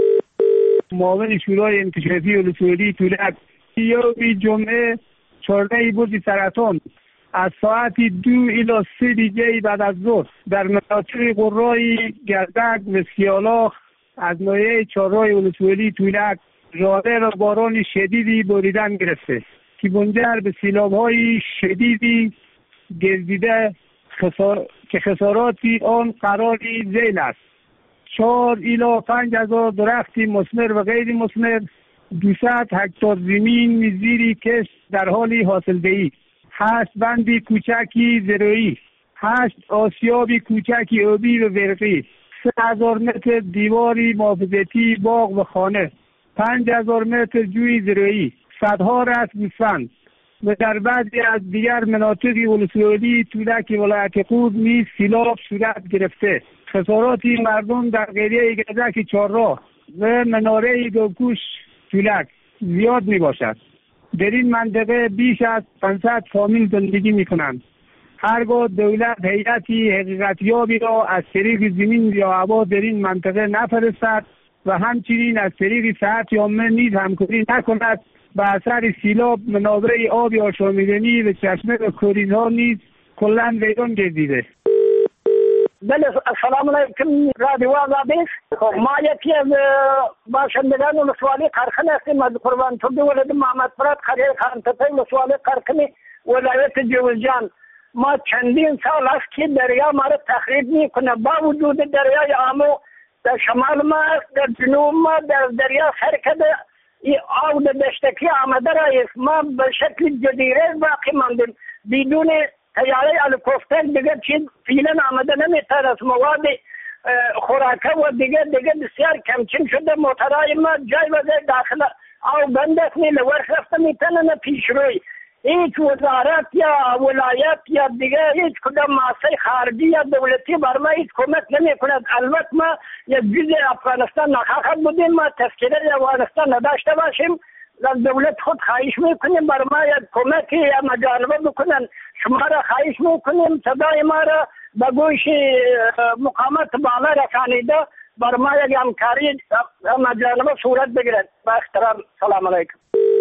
Speaker 14: معاون شورای انکشافی ولسوالی تولک یوم جمعه 14 بردی سرطان از ساعت 2 الی 3 دیگه بعد از ظهر در مناطق قرای گردک و سیالاخ از ناحیه چهارراه ولسوالی تولک ژاله را باران شدیدی بریدن گرفته که منجر به سیلاب‌های شدیدی گردیده که خساراتی آن قراری ذیل است. 4 الی 5 هزار درخت مثمر و غیر مثمر، 200 هکتار زمین زیر کشت در حال حاصلدهی، 8 بندی کوچکی زراعی، 8 آسیابی کوچکی آبی و برقی، 3000 متر دیواری محافظتی باغ و خانه، 5000 متر جوی زراعی، صدها رأس گوسفند و در بعضی از دیگر مناطق ولسوالی تولک ولایت قود نیز سیلاب صورت گرفته. خساراتی مردم در قریه گردک چهارراه و مناره گوکوش تولک زیاد می باشد. در این منطقه بیش از 500 فامیل زندگی می کنند. هرگاه دولت هیئتی حقیقتیابی را از طریق زمین یا هوا در این منطقه نفرستد و همچنین از طریق صحت عامه نیز همکاری نکند، به اثر سیلاب منابع آب آشامیدنی و چشمه و کوریزها نیز کلاً ویران گردیده.
Speaker 3: بله، السلام علیکم رادیو آزادی. ما یکی از باشندگان ولسوالی قرقن هستیم. از قربان توبی ولد محمد فراد خلیل خان تپه ولسوالی قرقن ولایت جوزجان. ما چندین سال است که دریا ما را تخریب میکنه. با وجود دریای آمو در شمال ما، در جنوب ما در دریا سرکده آب دشتکی آمده رایست. ما به شکل جزیره باقی ماندیم بدون تیاره هلیکوپتر دیگه چیز فعلا آمده نمیتونه. از مواد خوراکه و دیگه بسیار کمچین شده. موترهای ما جای و جای داخل آب بند است، ورش رفته میتونه نه پیش روی. هیچ وزارت یا ولایت یا دیگه هیچ کدام مؤسسه خارجی یا دولتی بر ما هیچ کمک نمی کند. البته ما یک جزء افغانستان نخواهد بودیم، ما تذکره افغانستان نداشته باشیم. از دولت خود خواهش میکنیم بر ما یک کمکی یا مجالبه بکنن. شما را خواهش میکنیم صدای ما را به گوش مقامات بالا رسانیده، بر ما یک همکاری مجالبه صورت بگیرد. با احترام، سلام علیکم.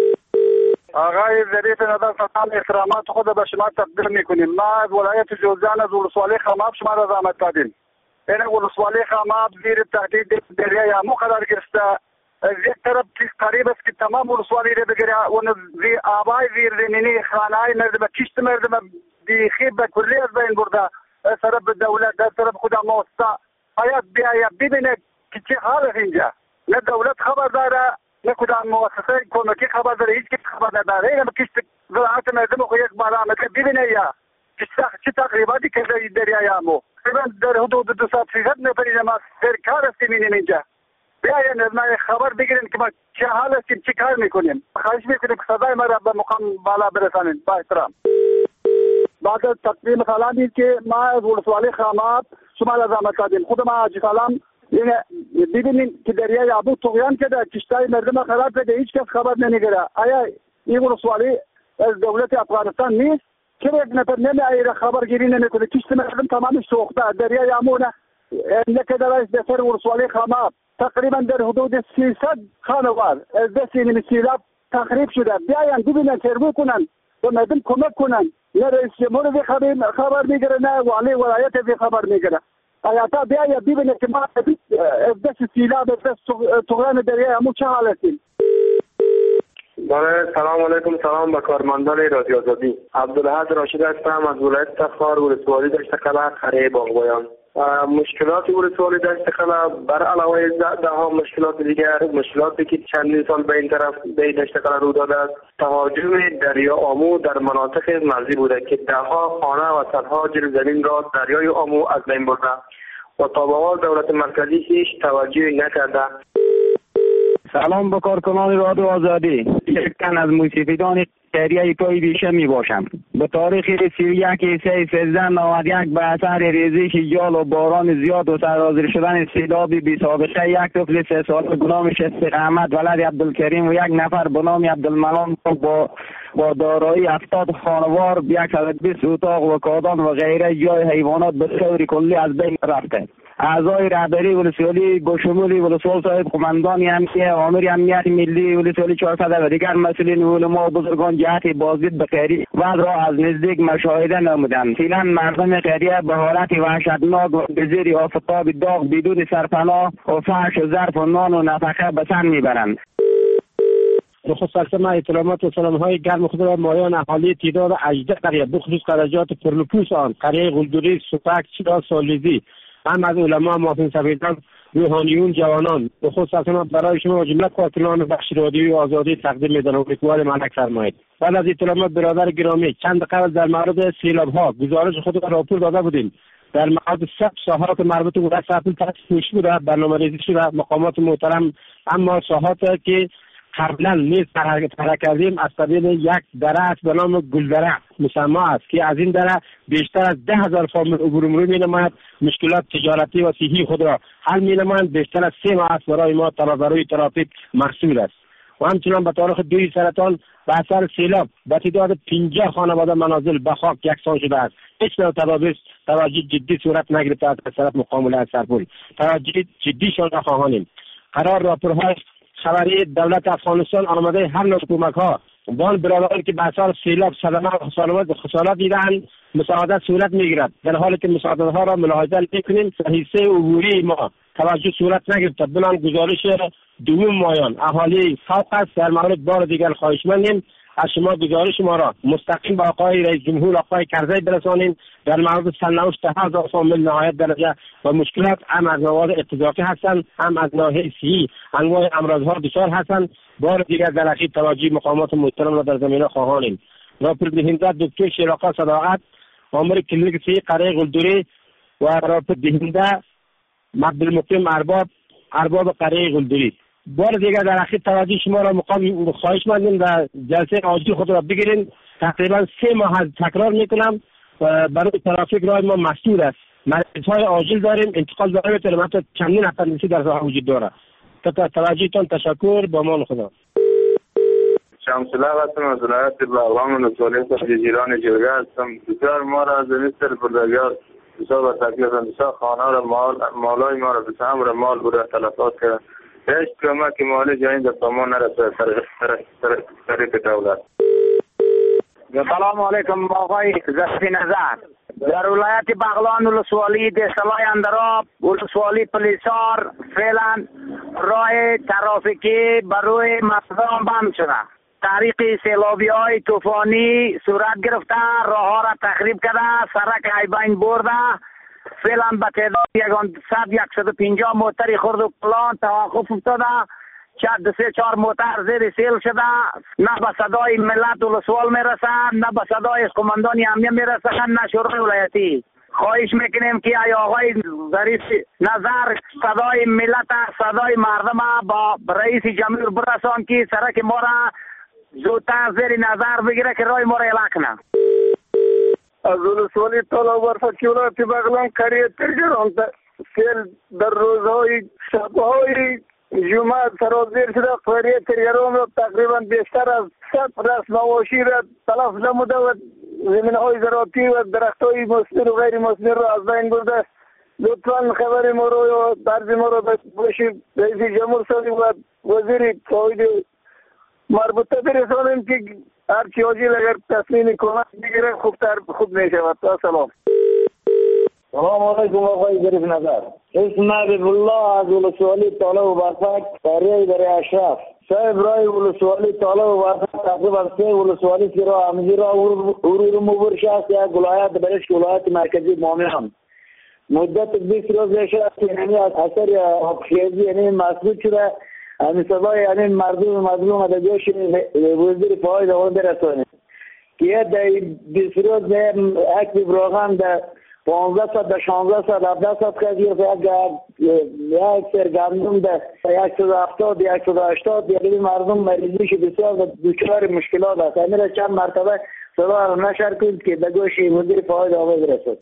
Speaker 15: آقای ظریف نظر، سلام احترامات خود به شما تقدیم میکنیم. ما از ولایت جوزجان از ولسوالی خماب شما را زحمت دادیم. این ولسوالی خماب زیر تهدید دریای آمو قرار گرفته. از یک طرف قریب است که تمام ولسوالی را بگیره و آبای زیر زمینی خانه‌های مردم، کشت مردم بیخی به کلی از بین برده. از طرف دولت، در طرف خود مؤسسه باید بیاید ببینه که چه حال است اینجا. نه دولت خبر داره، نه کدام مؤسسه کمکی خبر داره، هیچ کی خبر نداره. اینم کشت زراعت مردم خو یک بار آمده ببینه یا چه تقریباتی که دریای آمو در حدود 200-300 نفری ما سرکار است می‌بینیم اینجا. بیاین از ما خبر بگیرین که ما چه حال هستیم، چه کار میکنیم. خواهش میکنیم که صدای ما را به مقام بالا برسانید. با احترام. بعد از تقدیم سلامی که ما از ولسوالی خاماب شما را زحمت دادیم. خود ما حاجی سلام ببینیم که دریای آمو طغیان کرده، کشتای مردم خراب کرده، هیچ کس خبر نمیگیره. آیا این ولسوالی از دولت افغانستان نیست؟ چرا یک نفر نمیایره خبرگیری نمیکنه؟ کشت مردم تمام سوخته. دریای آمو نه لکه در دفتر ولسوالی خاماب تقریبا در حدود 300 خانوار از دست این سیلاب تخریب شده. بیاین ببینن، تربو کنن و مردم کمک کنن. نه رئیس جمهور خبر میگیره، نه والی ولایت خبر میگیره. آیا تا بیاین ببینن که ما از دست سیلاب، از دست طغیان دریای آمو چه حال هستیم.
Speaker 16: بله، سلام علیکم. سلام به کارمندان رادیو آزادی. عبدالحد راشد هستم از ولایت تخار ولسوالی دشت کلک قریه باغبایان. مشکلات ولسوالی دشت قلعه بر علاوه ده ها مشکلات دیگر، مشکلاتی که چندین سال به این طرف به دشت قلعه رو داده است، تهاجم دریا آمو در مناطق مرزی بوده که ده ها خانه و صدها جل زمین را دریای آمو از بین برده و تا به حال دولت مرکزی هیچ توجهی نکرده.
Speaker 14: سلام به کارکنان رادیو آزادی. یک تن از موسیقیدان خیریه پای بیشه می باشم. به تاریخ 31/3/1391 به اثر ریزش جال و باران زیاد و سرازیر شدن سیلابی بی سابقه یک طفل 3 ساله به نام شفیق احمد ولد عبدالکریم و یک نفر به نام عبدالمنان با دارایی 70 خانوار 120 اتاق و کادان و غیره جای حیوانات به طور کلی از بین رفته. اعضای رهبری ولسوالی با شمول ولسوال صاحب قماندان امنیه آمر امنیت ملی ولسوالی 400 و دیگر مسئولین علما و بزرگان جهت بازدید به خیریه وضع را از نزدیک مشاهده نمودند. فعلا مردم خیریه به حالت وحشتناک و به زیر آفتاب داغ بدون سرپناه و فرش و ظرف و نان و نفقه به سر میبرند.
Speaker 17: بخصوص ما اطلاعات و سلام‌های گرم خود را مایان اهالی تعداد 18 قریه بخصوص قرجات پرلپوس آن قریه گلدوری سپک چرا سالیزی هم از علما معافین سفیدان روحانیون جوانان بخصوص ما برای شما و جمله کارکنان بخش رادیوی آزادی تقدیم می‌دارم امیدوار ملک فرمایید. بعد از اطلاعات برادر گرامی چند قبل در مورد سیلاب‌ها گزارش خود را راپور داده بودیم. در مورد سب ساحات مربوط به وزارت تحصیل بوده برنامه‌ریزی شده مقامات محترم، اما ساحاتی که قبلا نیز طرح کردیم از قبیل یک دره است به نام گلدره مسمى است که از این دره بیشتر از 10,000 فامیل عبور می نماید. مشکلات تجارتی و صحی خود را حل می نمایند. بیشتر از 3 ماه است برای ما برای ترافیک محصول است. و همچنان به تاریخ 2 سرطان به اثر سیلاب به تعداد 50 خانواده منازل به خاک یکسان شده است. هیچ نوع توجه جدی صورت نگرفته از طرف مقام ولایت سرپل. توجه جدی شان را خواهانیم. قرار راپورهای خبری دولت افغانستان آمده هر نوع حکومت‌ها وان برادرانی که به اثر سیلاب خسارات دیدند مساعدت صورت میگیرد، در حالی که مساعدت‌ها را ملاحظه می‌کنیم حصه عبوری ما توجه صورت نگرفته. بنان گزارش دوم مایان اهالی فوق است. در مورد بار دیگر خواهشمندیم از شما گزارش ما را مستقیم با آقای رئیس جمهور آقای کرزی برسانیم. در مورد سرنوشت 10,000 فامیل نهایت درجه و مشکلات هم از مواد اقتصادی هستند هم از ناحیه صحی انواع امراضها دچار هستند. بار دیگر در اخیر توجه مقامات محترم را در زمینه خواهانیم. راپور دهنده دکتر شیراقا صداقت آمر کلینیک صحی قریه گلدوری و راپور دهنده عبدالمقیم ارباب قریه گلدوری. بار دیگر در اخیر توجه شما را مقام خواهش مندیم و جلسه عاجل خود را بگیرین. تقریبا 3 ماه از تکرار میکنم برای ترافیک راه ما مسدود است. مریض‌های عاجل داریم، انتقال داریم، حتی چندین اپندیسی در راه وجود داره. توجهتان تشکر. با مان خدا.
Speaker 16: شمس‌الله هستم از ولایت بغلان و نصالیت از جیران جلگه هستم. بسیار ما را از مستر بردگار بسیار با تکلیف بسیار خانه را مالای ما را بسیار امر مال بوده تلفات کردن. هیچ کمک مالی جایی در سامان نرسه طریق دولت.
Speaker 18: سلام علیکم آقای زفی نظر. در ولایت بغلان ولسوالی دستلای اندراب ولسوالی پلیسار فعلا راه ترافیکی بر روی مردم بند شده. طریق سیلابی های طوفانی صورت گرفته، راه ها را تخریب کرده، سرک ایبین برده. فعلا به تعداد 150 موتر خرد و کلان توقف افتاده. 3-4 موتر زیر سیل شده. نه به صدای ملت ولسوال میرسه، نه به صدای قماندان امنیه میرسه، نه شورای ولایتی. خواهش میکنیم که ای آقای ظریف نظر صدای ملت، صدای مردم با رئیس جمهور برسان که سرک ما را زودتر زیر نظر بگیره که رای ما را اعلان کنه.
Speaker 15: از ولسوالی طالب ورفتی ولایت بغلان قریه ترگران سیل در روزهای شبهای جمعه سرازیر شده. قریه ترگران را تقریبا بیشتر از 100 رسم نواشی را تلف نموده و زمین های زراعتی و درخت های مثمر و غیر مثمر را از بین برده. لطفا خبر ما را یا درز ما را باشید رئیس جمهور صاحب و وزیر فاید مربوطه برسانیم که هرچی عاجل اگر تصمیم کمک بگیره خوب می شود. سلام.
Speaker 19: سلام علیکم آقای ظریف نظر. اسم حبیب الله از ولسوالی طالب و برفک قریه در اشرف. صاحب رای ولسوالی طالب و برفک تقریبا 3 ولسوالی که را همزی را ارور مبرش است یک ولایت برش ولایت مرکزی بامیان. مدت 20 روز شد که یعنی از اثر آبخیزی یعنی مسدود شده، همین سبا یعنی مردم مظلوم در جوش وزیر فاید آن برسانه که در 20 روز اکتی براغم در 1500 در 1600 1700 کردیم یک سر گندم در 170 180 یعنی مردم مریضیش بسیار دچار مشکلات است. همین چند مرتبه صدا نشر کرد که در گوش مدیر فاید آواز رسد.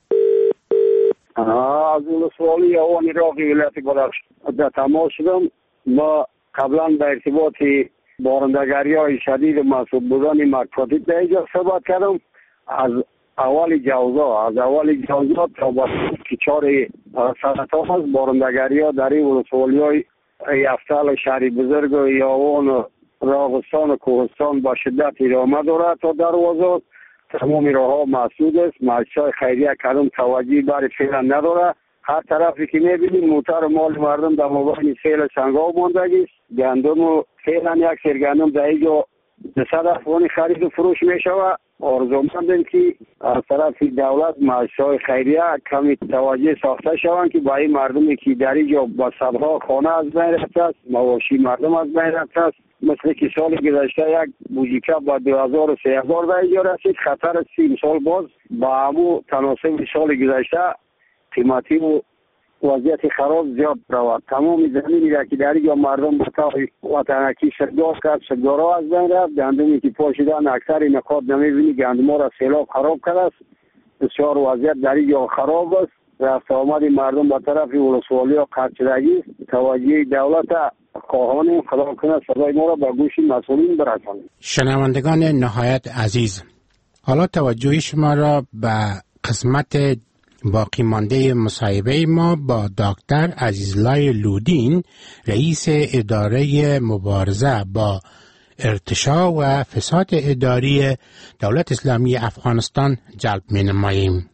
Speaker 15: از ولسوالی اوان عراقی ولایت بلخ در تماس شدم. ما قبلا در ارتباط بارندگری های شدید محسوب بودن مکفاتیت در اینجا صحبت کردم. از اول جوزا تا با کچار سرطان هست بارندگری ها در این ولسوالی های یفتل شهری بزرگ و یاوان راغستان و کوهستان با شدت ادامه دارد تا دروازه. تمام راه ها مسدود است. مجلس‌های خیریه کدام توجهی برای فعلا نداره. هر طرفی که میبینیم موتر مال مردم در مابین سیل سنگا ماندگی است. گندم و فعلا یک سر گندم در اینجا 200 افغانی خرید و فروش میشود. آرزومندم که از طرف دولت مجلس‌های خیریه کمی توجه ساخته شوند که با این مردمی که در اینجا با صدها خانه از بین رفته است، مواشی مردم از بین رفته است، مثل که سال گذشته یک بوجیکا با 2000 و 3000 در اینجا رسید، خطر است امسال باز با همو تناسب سال گذشته قیمتی و وضعیت خراب زیاد روید. تمام زمینی را که در اینجا مردم با تاقی وطنکی سردار کرد، سردارها از بین رفت. گندمی که پاشیدن اکثر نکات نمیبینی، گندم را سیلاب خراب کرده است. بسیار وضعیت در اینجا خراب است. رفت آمد مردم با طرف ولسوالی ها قطع شدگی است. توجه دولت خواهانیم خدا کنه صدای ما را به گوش مسئولین برسانیم.
Speaker 13: شنوندگان نهایت عزیز، حالا توجه شما را به قسمت باقی مانده مصاحبه ما با دکتر عزیزلای لودین، رئیس اداره مبارزه با ارتشاء و فساد اداری دولت اسلامی افغانستان جلب می نماییم.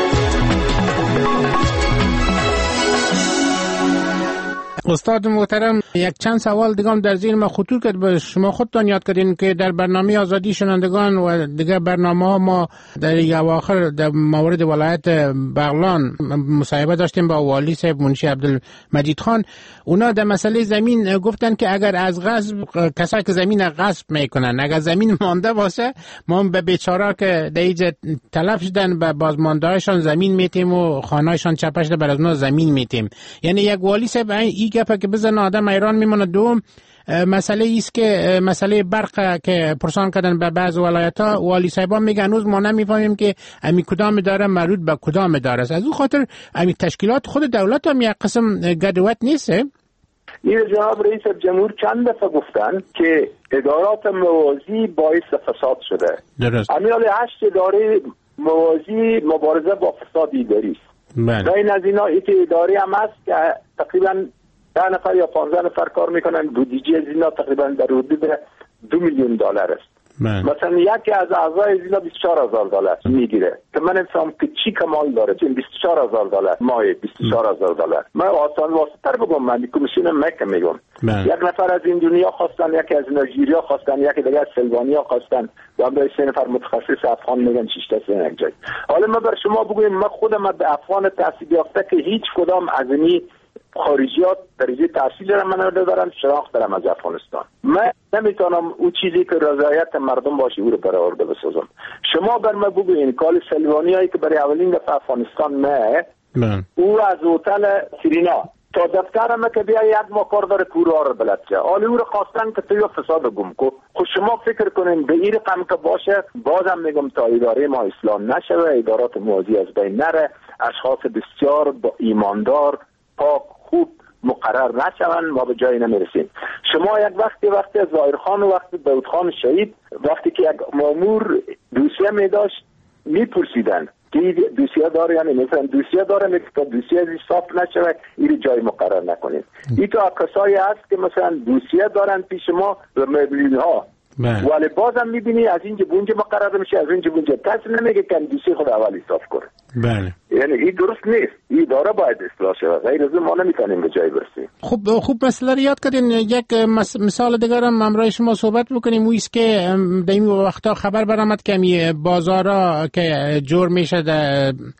Speaker 13: استاد محترم، یک چند سوال دیگه هم در ذهن ما خطور کرد. به شما خودتان یاد کردین که در برنامه آزادی شنوندگان و دیگه برنامه ها ما در اواخر در مورد ولایت بغلان مصاحبه داشتیم با والی صاحب منشی عبدالمجید خان. اونا در مسئله زمین گفتن که اگر از غصب کسایی که زمین غصب میکنن اگر زمین مانده باشه، ما به بیچاره که در اینجا تلف شدن به بازماندهایشان زمین میتیم و خانهایشان چپش بر از اونا زمین میتیم. یعنی یک والی صاحب این گپه که بزنه آدم ایران میمونه. دوم مسئله ایست که مسئله برق که پرسان کردن به بعض ولایت‌ها، والی صاحبان میگن هنوز ما نمیفهمیم که امی کدام اداره مربوط به کدام اداره است. از اون خاطر امی تشکیلات خود دولت هم یک قسم گدوت نیسته.
Speaker 20: این جناب رئیس جمهور چند دفعه گفتن که ادارات موازی باعث فساد شده.
Speaker 13: درست.
Speaker 20: امیال 8 اداره موازی مبارزه با فساد اداری است.
Speaker 13: بله.
Speaker 20: این از اینا اداره هم هست که تقریبا 10 نفر یا 15 نفر کار میکنن. بودجه از اینا تقریبا در حدود $2 میلیون است. مثلا یکی از اعضای از اینا $24,000 میگیره که من انسان که چی کمال داره. چون $24,000 ماهی $24,000. من آسان واسطر بگم، من کمیسیون مکه میگم. یک نفر از این دنیا خواستن، یکی از نایجیریا خواستن، یکی دیگه از سلوانیا خواستن. دامدای 3 نفر متخصص افغان میگن 6 تا 3 یک جای. حالا من بر شما بگویم، من خودم به افغان تحصیل یافته که هیچ کدام از اینی خارجیات درجه تحصیل را من ندارم، شناخت دارم از افغانستان. من نمیتونم اون چیزی که رضایت مردم باشه او رو برآورده بسازم. شما بر من بگوین کال سلوانی هایی که برای اولین دفعه افغانستان او از هتل سیرینا تا دفتر ما که بیا یک ما کار داره کورا رو بلد شه. حالا او رو خواستن که تو فساد گم کو. خود شما فکر کنین به این رقم که باشه، بازم میگم تا اداره ما اصلاح نشوه، ادارات موازی از بین نره، اشخاص بسیار با ایماندار پاک خوب مقرر نشوند، ما به جایی نمیرسیم. شما یک وقتی از ظاهرخان و وقتی داودخان شهید، وقتی که یک مامور دوسیه می داشت میپرسیدن که دوسیه داره، یعنی مثلا دوسیه داره، میگه دوسیه از صاف نشود این جای مقرر نکنید. این تو کسایی هست که مثلا دوسیه دارن پیش ما به میلیون ها، ولی بازم میبینی از اینجا بونجا مقرر میشه، از اینجا بونجا. کسی نمیگه که دوسیه خود اولی صاف کنه.
Speaker 13: بله.
Speaker 20: یعنی این درست نیست. این داره باید اصلاح شود. غیر از ما نمیتونیم به جای برسیم.
Speaker 13: خوب مسئله رو یاد کردین. یک مثال دیگر هم همراه شما صحبت بکنیم. اویست که در این وقتا خبر برآمد که بازارا که جور میشه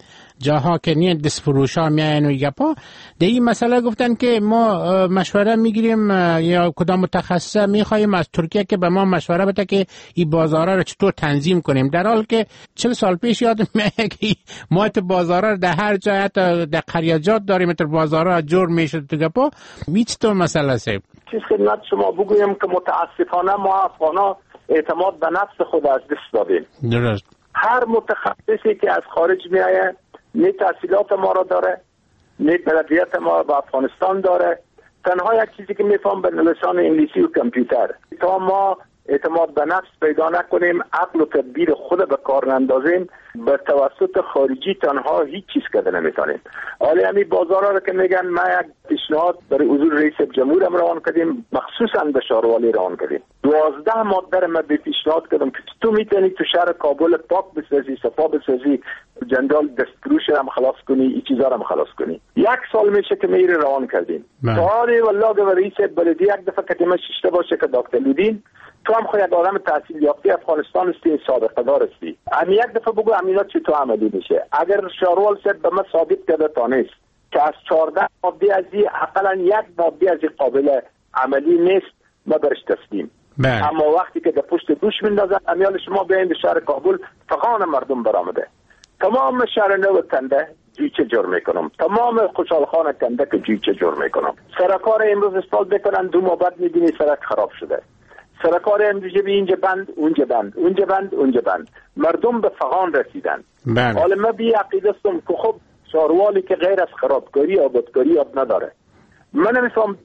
Speaker 13: جاها که نیت دستفروشا میاین و گپا در این مسئله گفتن که ما مشوره میگیریم یا کدام متخصص میخوایم از ترکیه که به ما مشوره بده که این بازارا رو چطور تنظیم کنیم، در حال که 40 سال پیش یادم میاد که ما بازارا در هر جای در قریاجات داریم، در بازارا جور میشه تو گپا. چطور مسئله است؟
Speaker 20: چیز خدمت شما بگویم که متاسفانه ما افغانا اعتماد به نفس خود از دست دادیم.
Speaker 13: درست.
Speaker 20: هر متخصصی که از خارج میایه نه تحصیلات ما را داره، نه بلدیت ما به افغانستان داره، تنها یک چیزی که میفهم به لسان انگلیسی و کامپیوتر. تا ما اعتماد به نفس پیدا نکنیم، عقل و تدبیر خود به کار نندازیم، به توسط خارجی تنها هیچ چیز کرده نمیتونیم. حالا همین بازارها رو که میگن، ما یک پیشنهاد برای حضور رئیس جمهور هم روان کردیم، مخصوصا به شاروالی روان کردیم. 12 ماده رو من به پیشنهاد کردم که تو میتونی تو شهر کابل پاک بسازی، صفا بسازی، جنرال دستفروش هم خلاص کنی، این چیزا هم خلاص کنی. 1 سال میشه که میری روان کردیم. آره والله که رئیس بلدیه یک دفعه که ما شیشته باشه که دکتر لودین، تو هم خود آدم تحصیل یافته افغانستان استی، سابقه دار استی، امی یک دفعه بگو امینا چطور عملی میشه. اگر شاروال صاحب به ما ثابت کرده تانست که از 14 ماده از این اقلا یک ماده از این قابل عملی نیست، ما برش تسلیم. اما وقتی که در پشت دوش میندازن، امیال شما بیاین به شهر کابل، فقان مردم برآمده، تمام شهر نو کنده جویچه جور میکنم، تمام خوشحالخانه کنده که جویچه جور میکنم. سرکار امروز استفاده بکنن، 2 ماه بعد میبینی سرک خراب شده. سرکار امروز اینجا بند، اونجا بند، اونجا بند، اونجا بند. مردم به فغان رسیدن. حالا ما بی عقیده هستم که خب شاروالی که غیر از خرابکاری آبادکاری آب نداره. من نمیفهم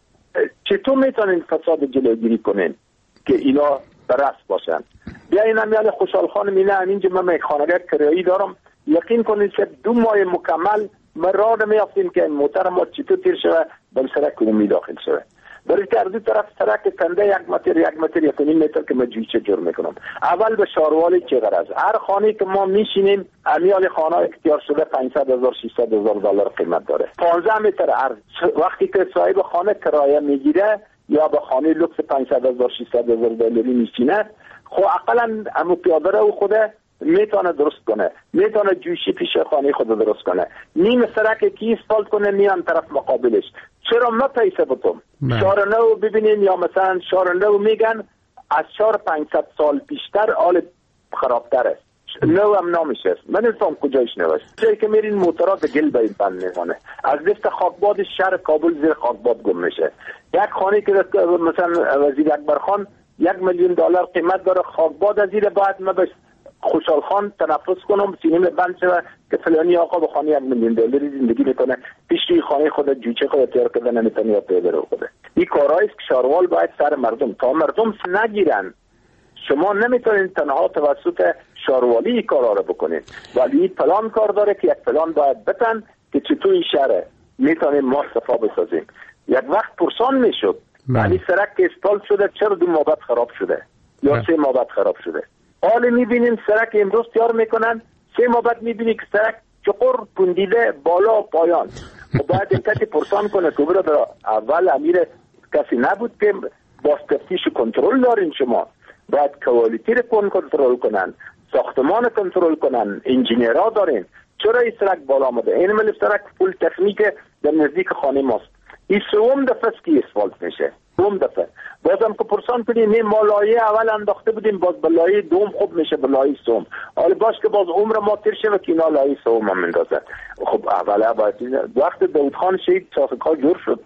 Speaker 20: چطور میتونین فساد جلوگیری کنین که اینا برس باشن. بیاین امیال خوشحالخان مینه اینجا من میخانگاه کرایی دارم، یقین کنید که 2 ماه مکمل ما راه نمیافتیم که موتر ما چطور تیر شوه به سرک عمومی داخل شوه. برای که از دو طرف سرک کنده یک متر 1.5 متر که ما جویچه جور میکنم. اول به شاروالی چه غرض؟ هر خانه که ما میشینیم امیال خانه اختیار شده 500,000 600,000 دلار قیمت داره، 15 متر عرض. وقتی که صاحب خانه کرایه میگیره یا به خانه لوکس 500,000 600,000 دلاری میشینه، خب اقلا همو پیاده رو خوده میتونه درست کنه، میتونه جوشی پیش خانه خود درست کنه. نیم سرک کی اسفالت کنه میان طرف مقابلش. چرا ما پیسه بتم؟ شهر نو ببینین، یا مثلا شهر نو میگن از شهر 500 سال پیشتر حال خرابتره، نو هم نامشه. من نفهم کجایش نوست. جایی که میرین موترات گل به این بند میمانه، از دست خاکباد شهر کابل زیر خاکباد گم میشه. یک خانه که مثلا وزیر اکبر خان 1 میلیون دلار قیمت داره، خاکباد از زیر بعد ما بس خوشحال خان تنفس کنم سینیم بند شده که فلانی آقا به خانه 1 میلیون دلاری زندگی میکنه، پیش توی خانه خود جوچه خود تیار کرده نمیتونی یا پیده رو خوده. این کارهاییست که شاروال باید سر مردم تا مردم نگیرن. شما نمیتونید تنها توسط شاروالی این کارها رو بکنید، ولی این پلان کار داره که یک پلان باید بتن که چطور این شهر میتونیم ما صفا بسازیم. یک وقت پرسان میشد ولی سرک که اسفالت شده چرا 2 ماه بعد خراب شده یا 3 ماه بعد خراب شده. حالا میبینیم سرک امروز تیار میکنن، 3 ماه بعد میبینی که سرک چقر پوندیده بالا پایان. و باید کسی پرسان کنه که برادر اول امیر کسی نبود که با تفتیش کنترل دارین، شما باید کوالیتی رو کنترل کنن، ساختمان کنترل کنن، انجینیرها دارین. چرا این سرک بالا آمده؟ این ملف سرک فول تکنیک در نزدیک خانه ماست. این 3م دفعه است که اسفالت میشه، 3م دفعه. بازم که پرسان کنیم نه ما لایه اول انداخته بودیم، باز به لایه 2 خوب میشه، به لایه 3. حالا باش که باز عمر ما تیر شده که اینا لایه 3 هم اندازه. خب اوله باید وقت داود خان شهید ساختکار جور شد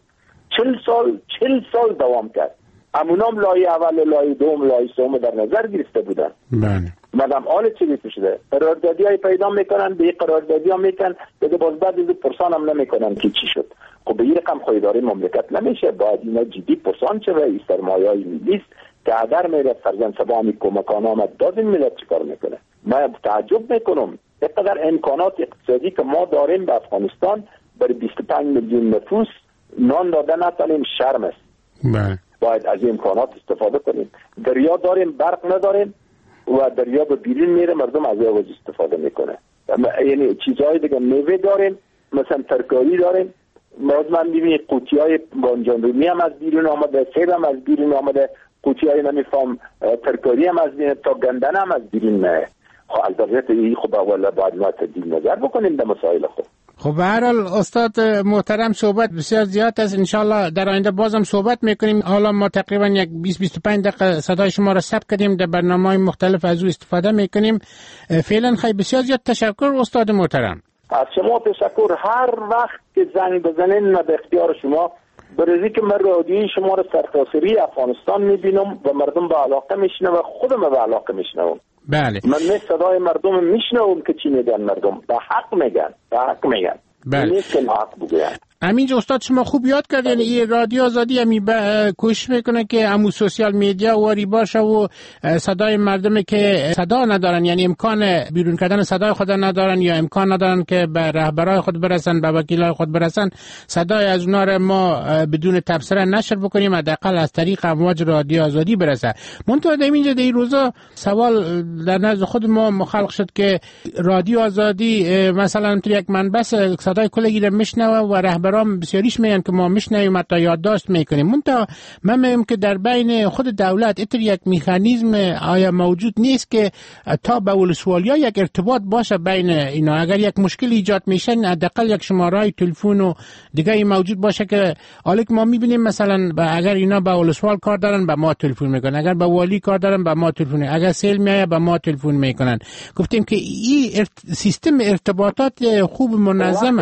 Speaker 20: 40 سال دوام کرد. همونام لایه اول لایه 2 لایه 3 در نظر گرفته بودن. مدام حال چی بیت شده؟ قراردادی های پیدا میکنن، به قراردادی ها میکن دیگه، باز بعد از پرسان هم نمیکنن که چی شد. خب به این رقم خواهیداری مملکت نمیشه. باید اینا جدی پرسان چه و این سرمایه های ملیست که هدر میره فرزند سبا همی کمکان آمد داد این ملت چی کار میکنه. من تعجب میکنم اینقدر امکانات اقتصادی که ما داریم به افغانستان برای 25 میلیون نفوس نان دادن نتانیم، شرم است. باید از این امکانات استفاده کنیم. دریا داریم، برق نداریم و دریا به بیرون میره، مردم از آواز استفاده میکنه. یعنی چیزهای دیگه، میوه داریم، مثلا ترکاری داریم، من میبینید قوطی های بانجان رومی هم از بیرون آمده، سیب هم از بیرون آمده، قوطی های نمیفهم ترکاری هم از بیرون، تا گندن هم از بیرون نه. خب البته این خب اولا باید ما تبدیل نظر بکنیم در مسائل خود.
Speaker 13: خب به هر حال استاد محترم صحبت بسیار زیاد است، انشالله در آینده بازم صحبت میکنیم. حالا ما تقریبا یک 20-25 دقیقه صدای شما را ثبت کردیم، در برنامه‌های مختلف از او استفاده میکنیم. فعلا خیلی بسیار زیاد تشکر استاد محترم.
Speaker 20: از شما تشکر. هر وقت که زنگ بزنین من به اختیار شما، برای که من رادیوی شما را سرتاسری افغانستان میبینم و مردم به علاقه میشنوم و خودم به علاقه میشنوم.
Speaker 13: بله.
Speaker 20: من صدای مردم میشنوم که چی میگن، مردم به حق میگن.
Speaker 13: بله.
Speaker 20: نیست که حق بگوین.
Speaker 13: همینجا استاد شما خوب یاد کردین این رادیو آزادی همی کوشش میکنه که همون سوشیال میدیا واری باشه و صدای مردم که صدا ندارن، یعنی امکان بیرون کردن صدای خود ندارن یا امکان ندارن که به رهبرای خود برسن، به وکیلای خود برسن، صدای از اونا را ما بدون تبصره نشر بکنیم، حداقل از طریق امواج رادیو آزادی برسه. منتها در اینجا در این روزا سوال در نزد خود ما مخلق شد که رادیو آزادی مثلا تو یک منبع صدای کلگی را میشنوه و رهبران بسیاریش میگن که ما میشنویم، حتی یادداشت میکنیم. منتها من میگم که در بین خود دولت اتر یک مکانیزم آیا موجود نیست که تا به ولسوالیا یک ارتباط باشه بین اینا؟ اگر یک مشکل ایجاد میشه حداقل یک شماره تلفن و دیگه موجود باشه که حالا که ما میبینیم مثلا اگر اینا به ولسوال کار دارن به ما تلفن میکنن، اگر به والی کار دارن به ما تلفن، اگر سیل میایه به ما تلفن میکنن. گفتیم که این سیستم ارتباطات خوب منظمه.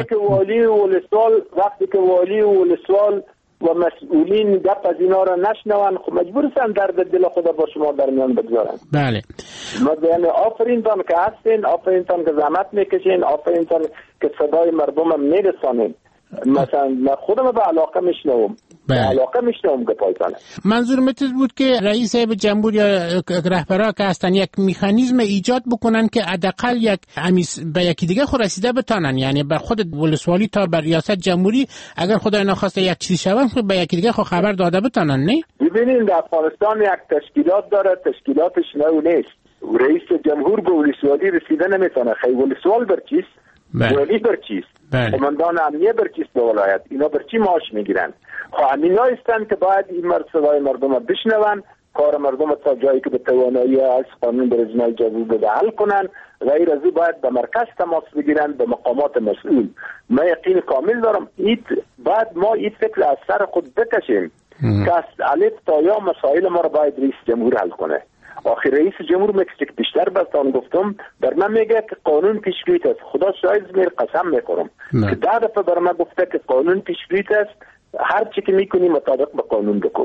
Speaker 20: وقتی که والی و ولسوال و مسئولین گپ از اینا را نشنون، خب مجبورستن درد دل خدا با شما در میان بگذارن.
Speaker 13: بله.
Speaker 20: یعنی آفرین تان که هستین، آفرین تان که زحمت میکشین، آفرین تان که صدای مردم میرسانین. مثلا من خودم به علاقه میشنوم. علاقه میشنوم که پایتانه.
Speaker 13: منظور متز بود که رئیس جمهور یا رهبرا که هستن یک مکانیزم ایجاد بکنن که حداقل یک به یکی دیگه رسیده بتانن، یعنی به خود ولسوالی تا به ریاست جمهوری اگر خدای نخواسته یک چیزی شود به یکی دیگه خبر داده بتانن. نه
Speaker 20: ببینید در افغانستان یک تشکیلات داره، تشکیلاتش نو نیست. رئیس جمهور به ولسوالی رسیده نمیتونه. خیلی ولسوال بر چیست؟ والی بر چیست؟ قماندان امنیه بر چیست به ولایت؟ اینا بر چی معاش میگیرن؟ خب همینا هستند که باید این صدای مردم رو بشنون، کار مردم تا جایی که به توانایی از قانون بر اجرای جدید حل کنن. غیر از این باید به مرکز تماس بگیرن، به مقامات مسئول. من یقین کامل دارم باید ما این فکر از سر خود بکشیم که از الف تا یا مسائل ما رو باید رئیس جمهور حل کنه. آخر رئیس جمهور مکسیک بیشتر بستان گفتم در من میگه که قانون پیشگویی است. خدا شاید زمیر قسم میکنم که 10 دفعه بر من گفته که قانون پیشگویی است، هر چی که میکنی مطابق به قانون بکن.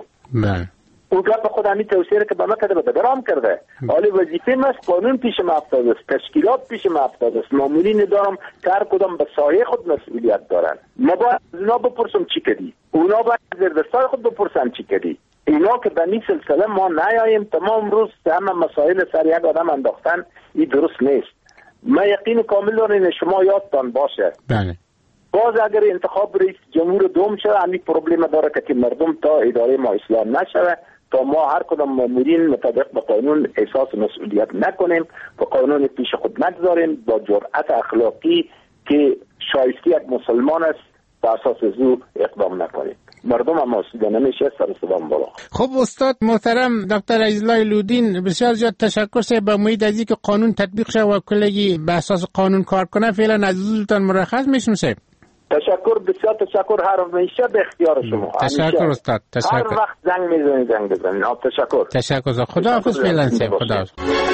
Speaker 20: اون گفت خود همین توصیه که به من کرده به درام کرده. حالی وظیفه من قانون پیش ما افتاده است، تشکیلات پیش ما افتاده است، مامورین دارم که هر کدام به سایه خود مسئولیت دارن. ما باید اونا بپرسم چی کردی، اونا باید زیر دستای خود بپرسن چی کردی. اینا که به این سلسله ما نیاییم تمام روز همه مسائل سر یک آدم انداختن، این درست نیست. من یقین کامل دارم شما یادتان باشه.
Speaker 13: بله.
Speaker 20: باز اگر انتخاب رئیس جمهور دوم شد همین پروبلم داره که مردم تا اداره ما اسلام نشوه، تا ما هر کدام مامورین مطابق به قانون احساس مسئولیت نکنیم، به قانون پیش خود نگذاریم، با جرأت اخلاقی که شایسته یک مسلمان است به اساس او اقدام نکنیم. مردم هم مسئول نمیشه، سر صدام بالا.
Speaker 13: خب استاد محترم دکتر عزیزالله لودین بسیار زیاد تشکر سه به امید از اینکه قانون تطبیق شه و کلگی به اساس قانون کار کنه. فعلا از حضورتان مرخص میشم سه.
Speaker 20: تشکر، بسیار تشکر. هر میشه به اختیار شما.
Speaker 13: تشکر استاد. تشکر.
Speaker 20: هر وقت زنگ میزنید زنگ بزنید.
Speaker 13: تشکر. خداحافظ فعلا سه. خدا.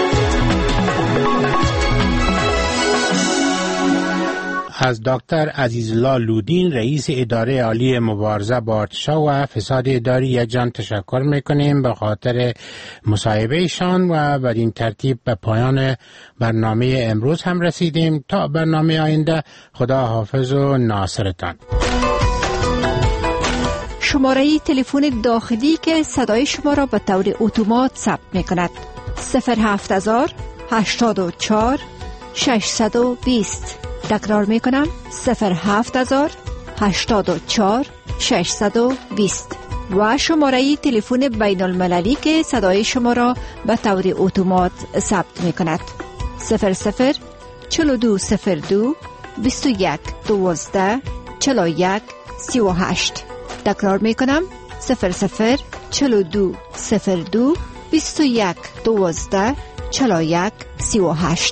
Speaker 13: از دکتر عزیزالله لودین رئیس اداره عالی مبارزه با ارتشاء و فساد اداری یک جان تشکر میکنیم به خاطر مصاحبهشان و بر این ترتیب به پایان برنامه امروز هم رسیدیم. تا برنامه آینده خدا حافظ و ناصرتان.
Speaker 12: شماره تلفن داخلی که صدای شما را به طور اتومات ثبت میکند 07000 84 620. تکرار میکنم 07000 84 620 و شماره تلفن بین المللی که صدای شما را به طور اتومات ثبت میکند 00 4202 21 12 41 38. تکرار میکنم 00 4202 21 12 41 38.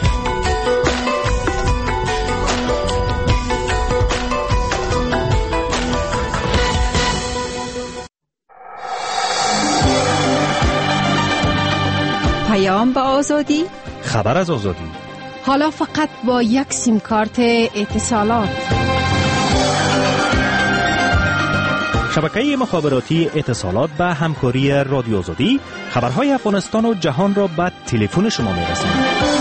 Speaker 12: پیام به آزادی،
Speaker 11: خبر از آزادی.
Speaker 12: حالا فقط با یک سیم کارت اتصالات.
Speaker 11: شبکه مخابراتی اتصالات به همکاری رادیو آزادی خبرهای افغانستان و جهان را به تلفن شما می‌رساند.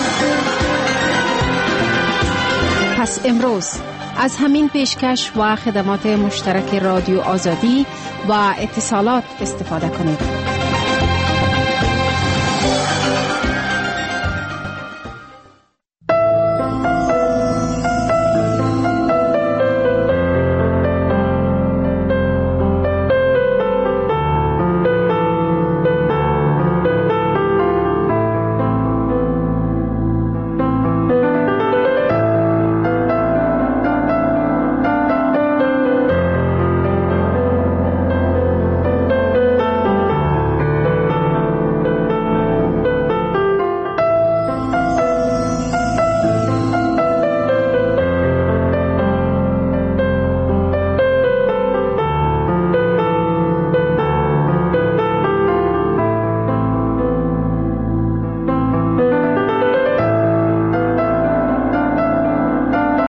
Speaker 12: پس امروز از همین پیشکش و خدمات مشترک رادیو آزادی و اتصالات استفاده کنید.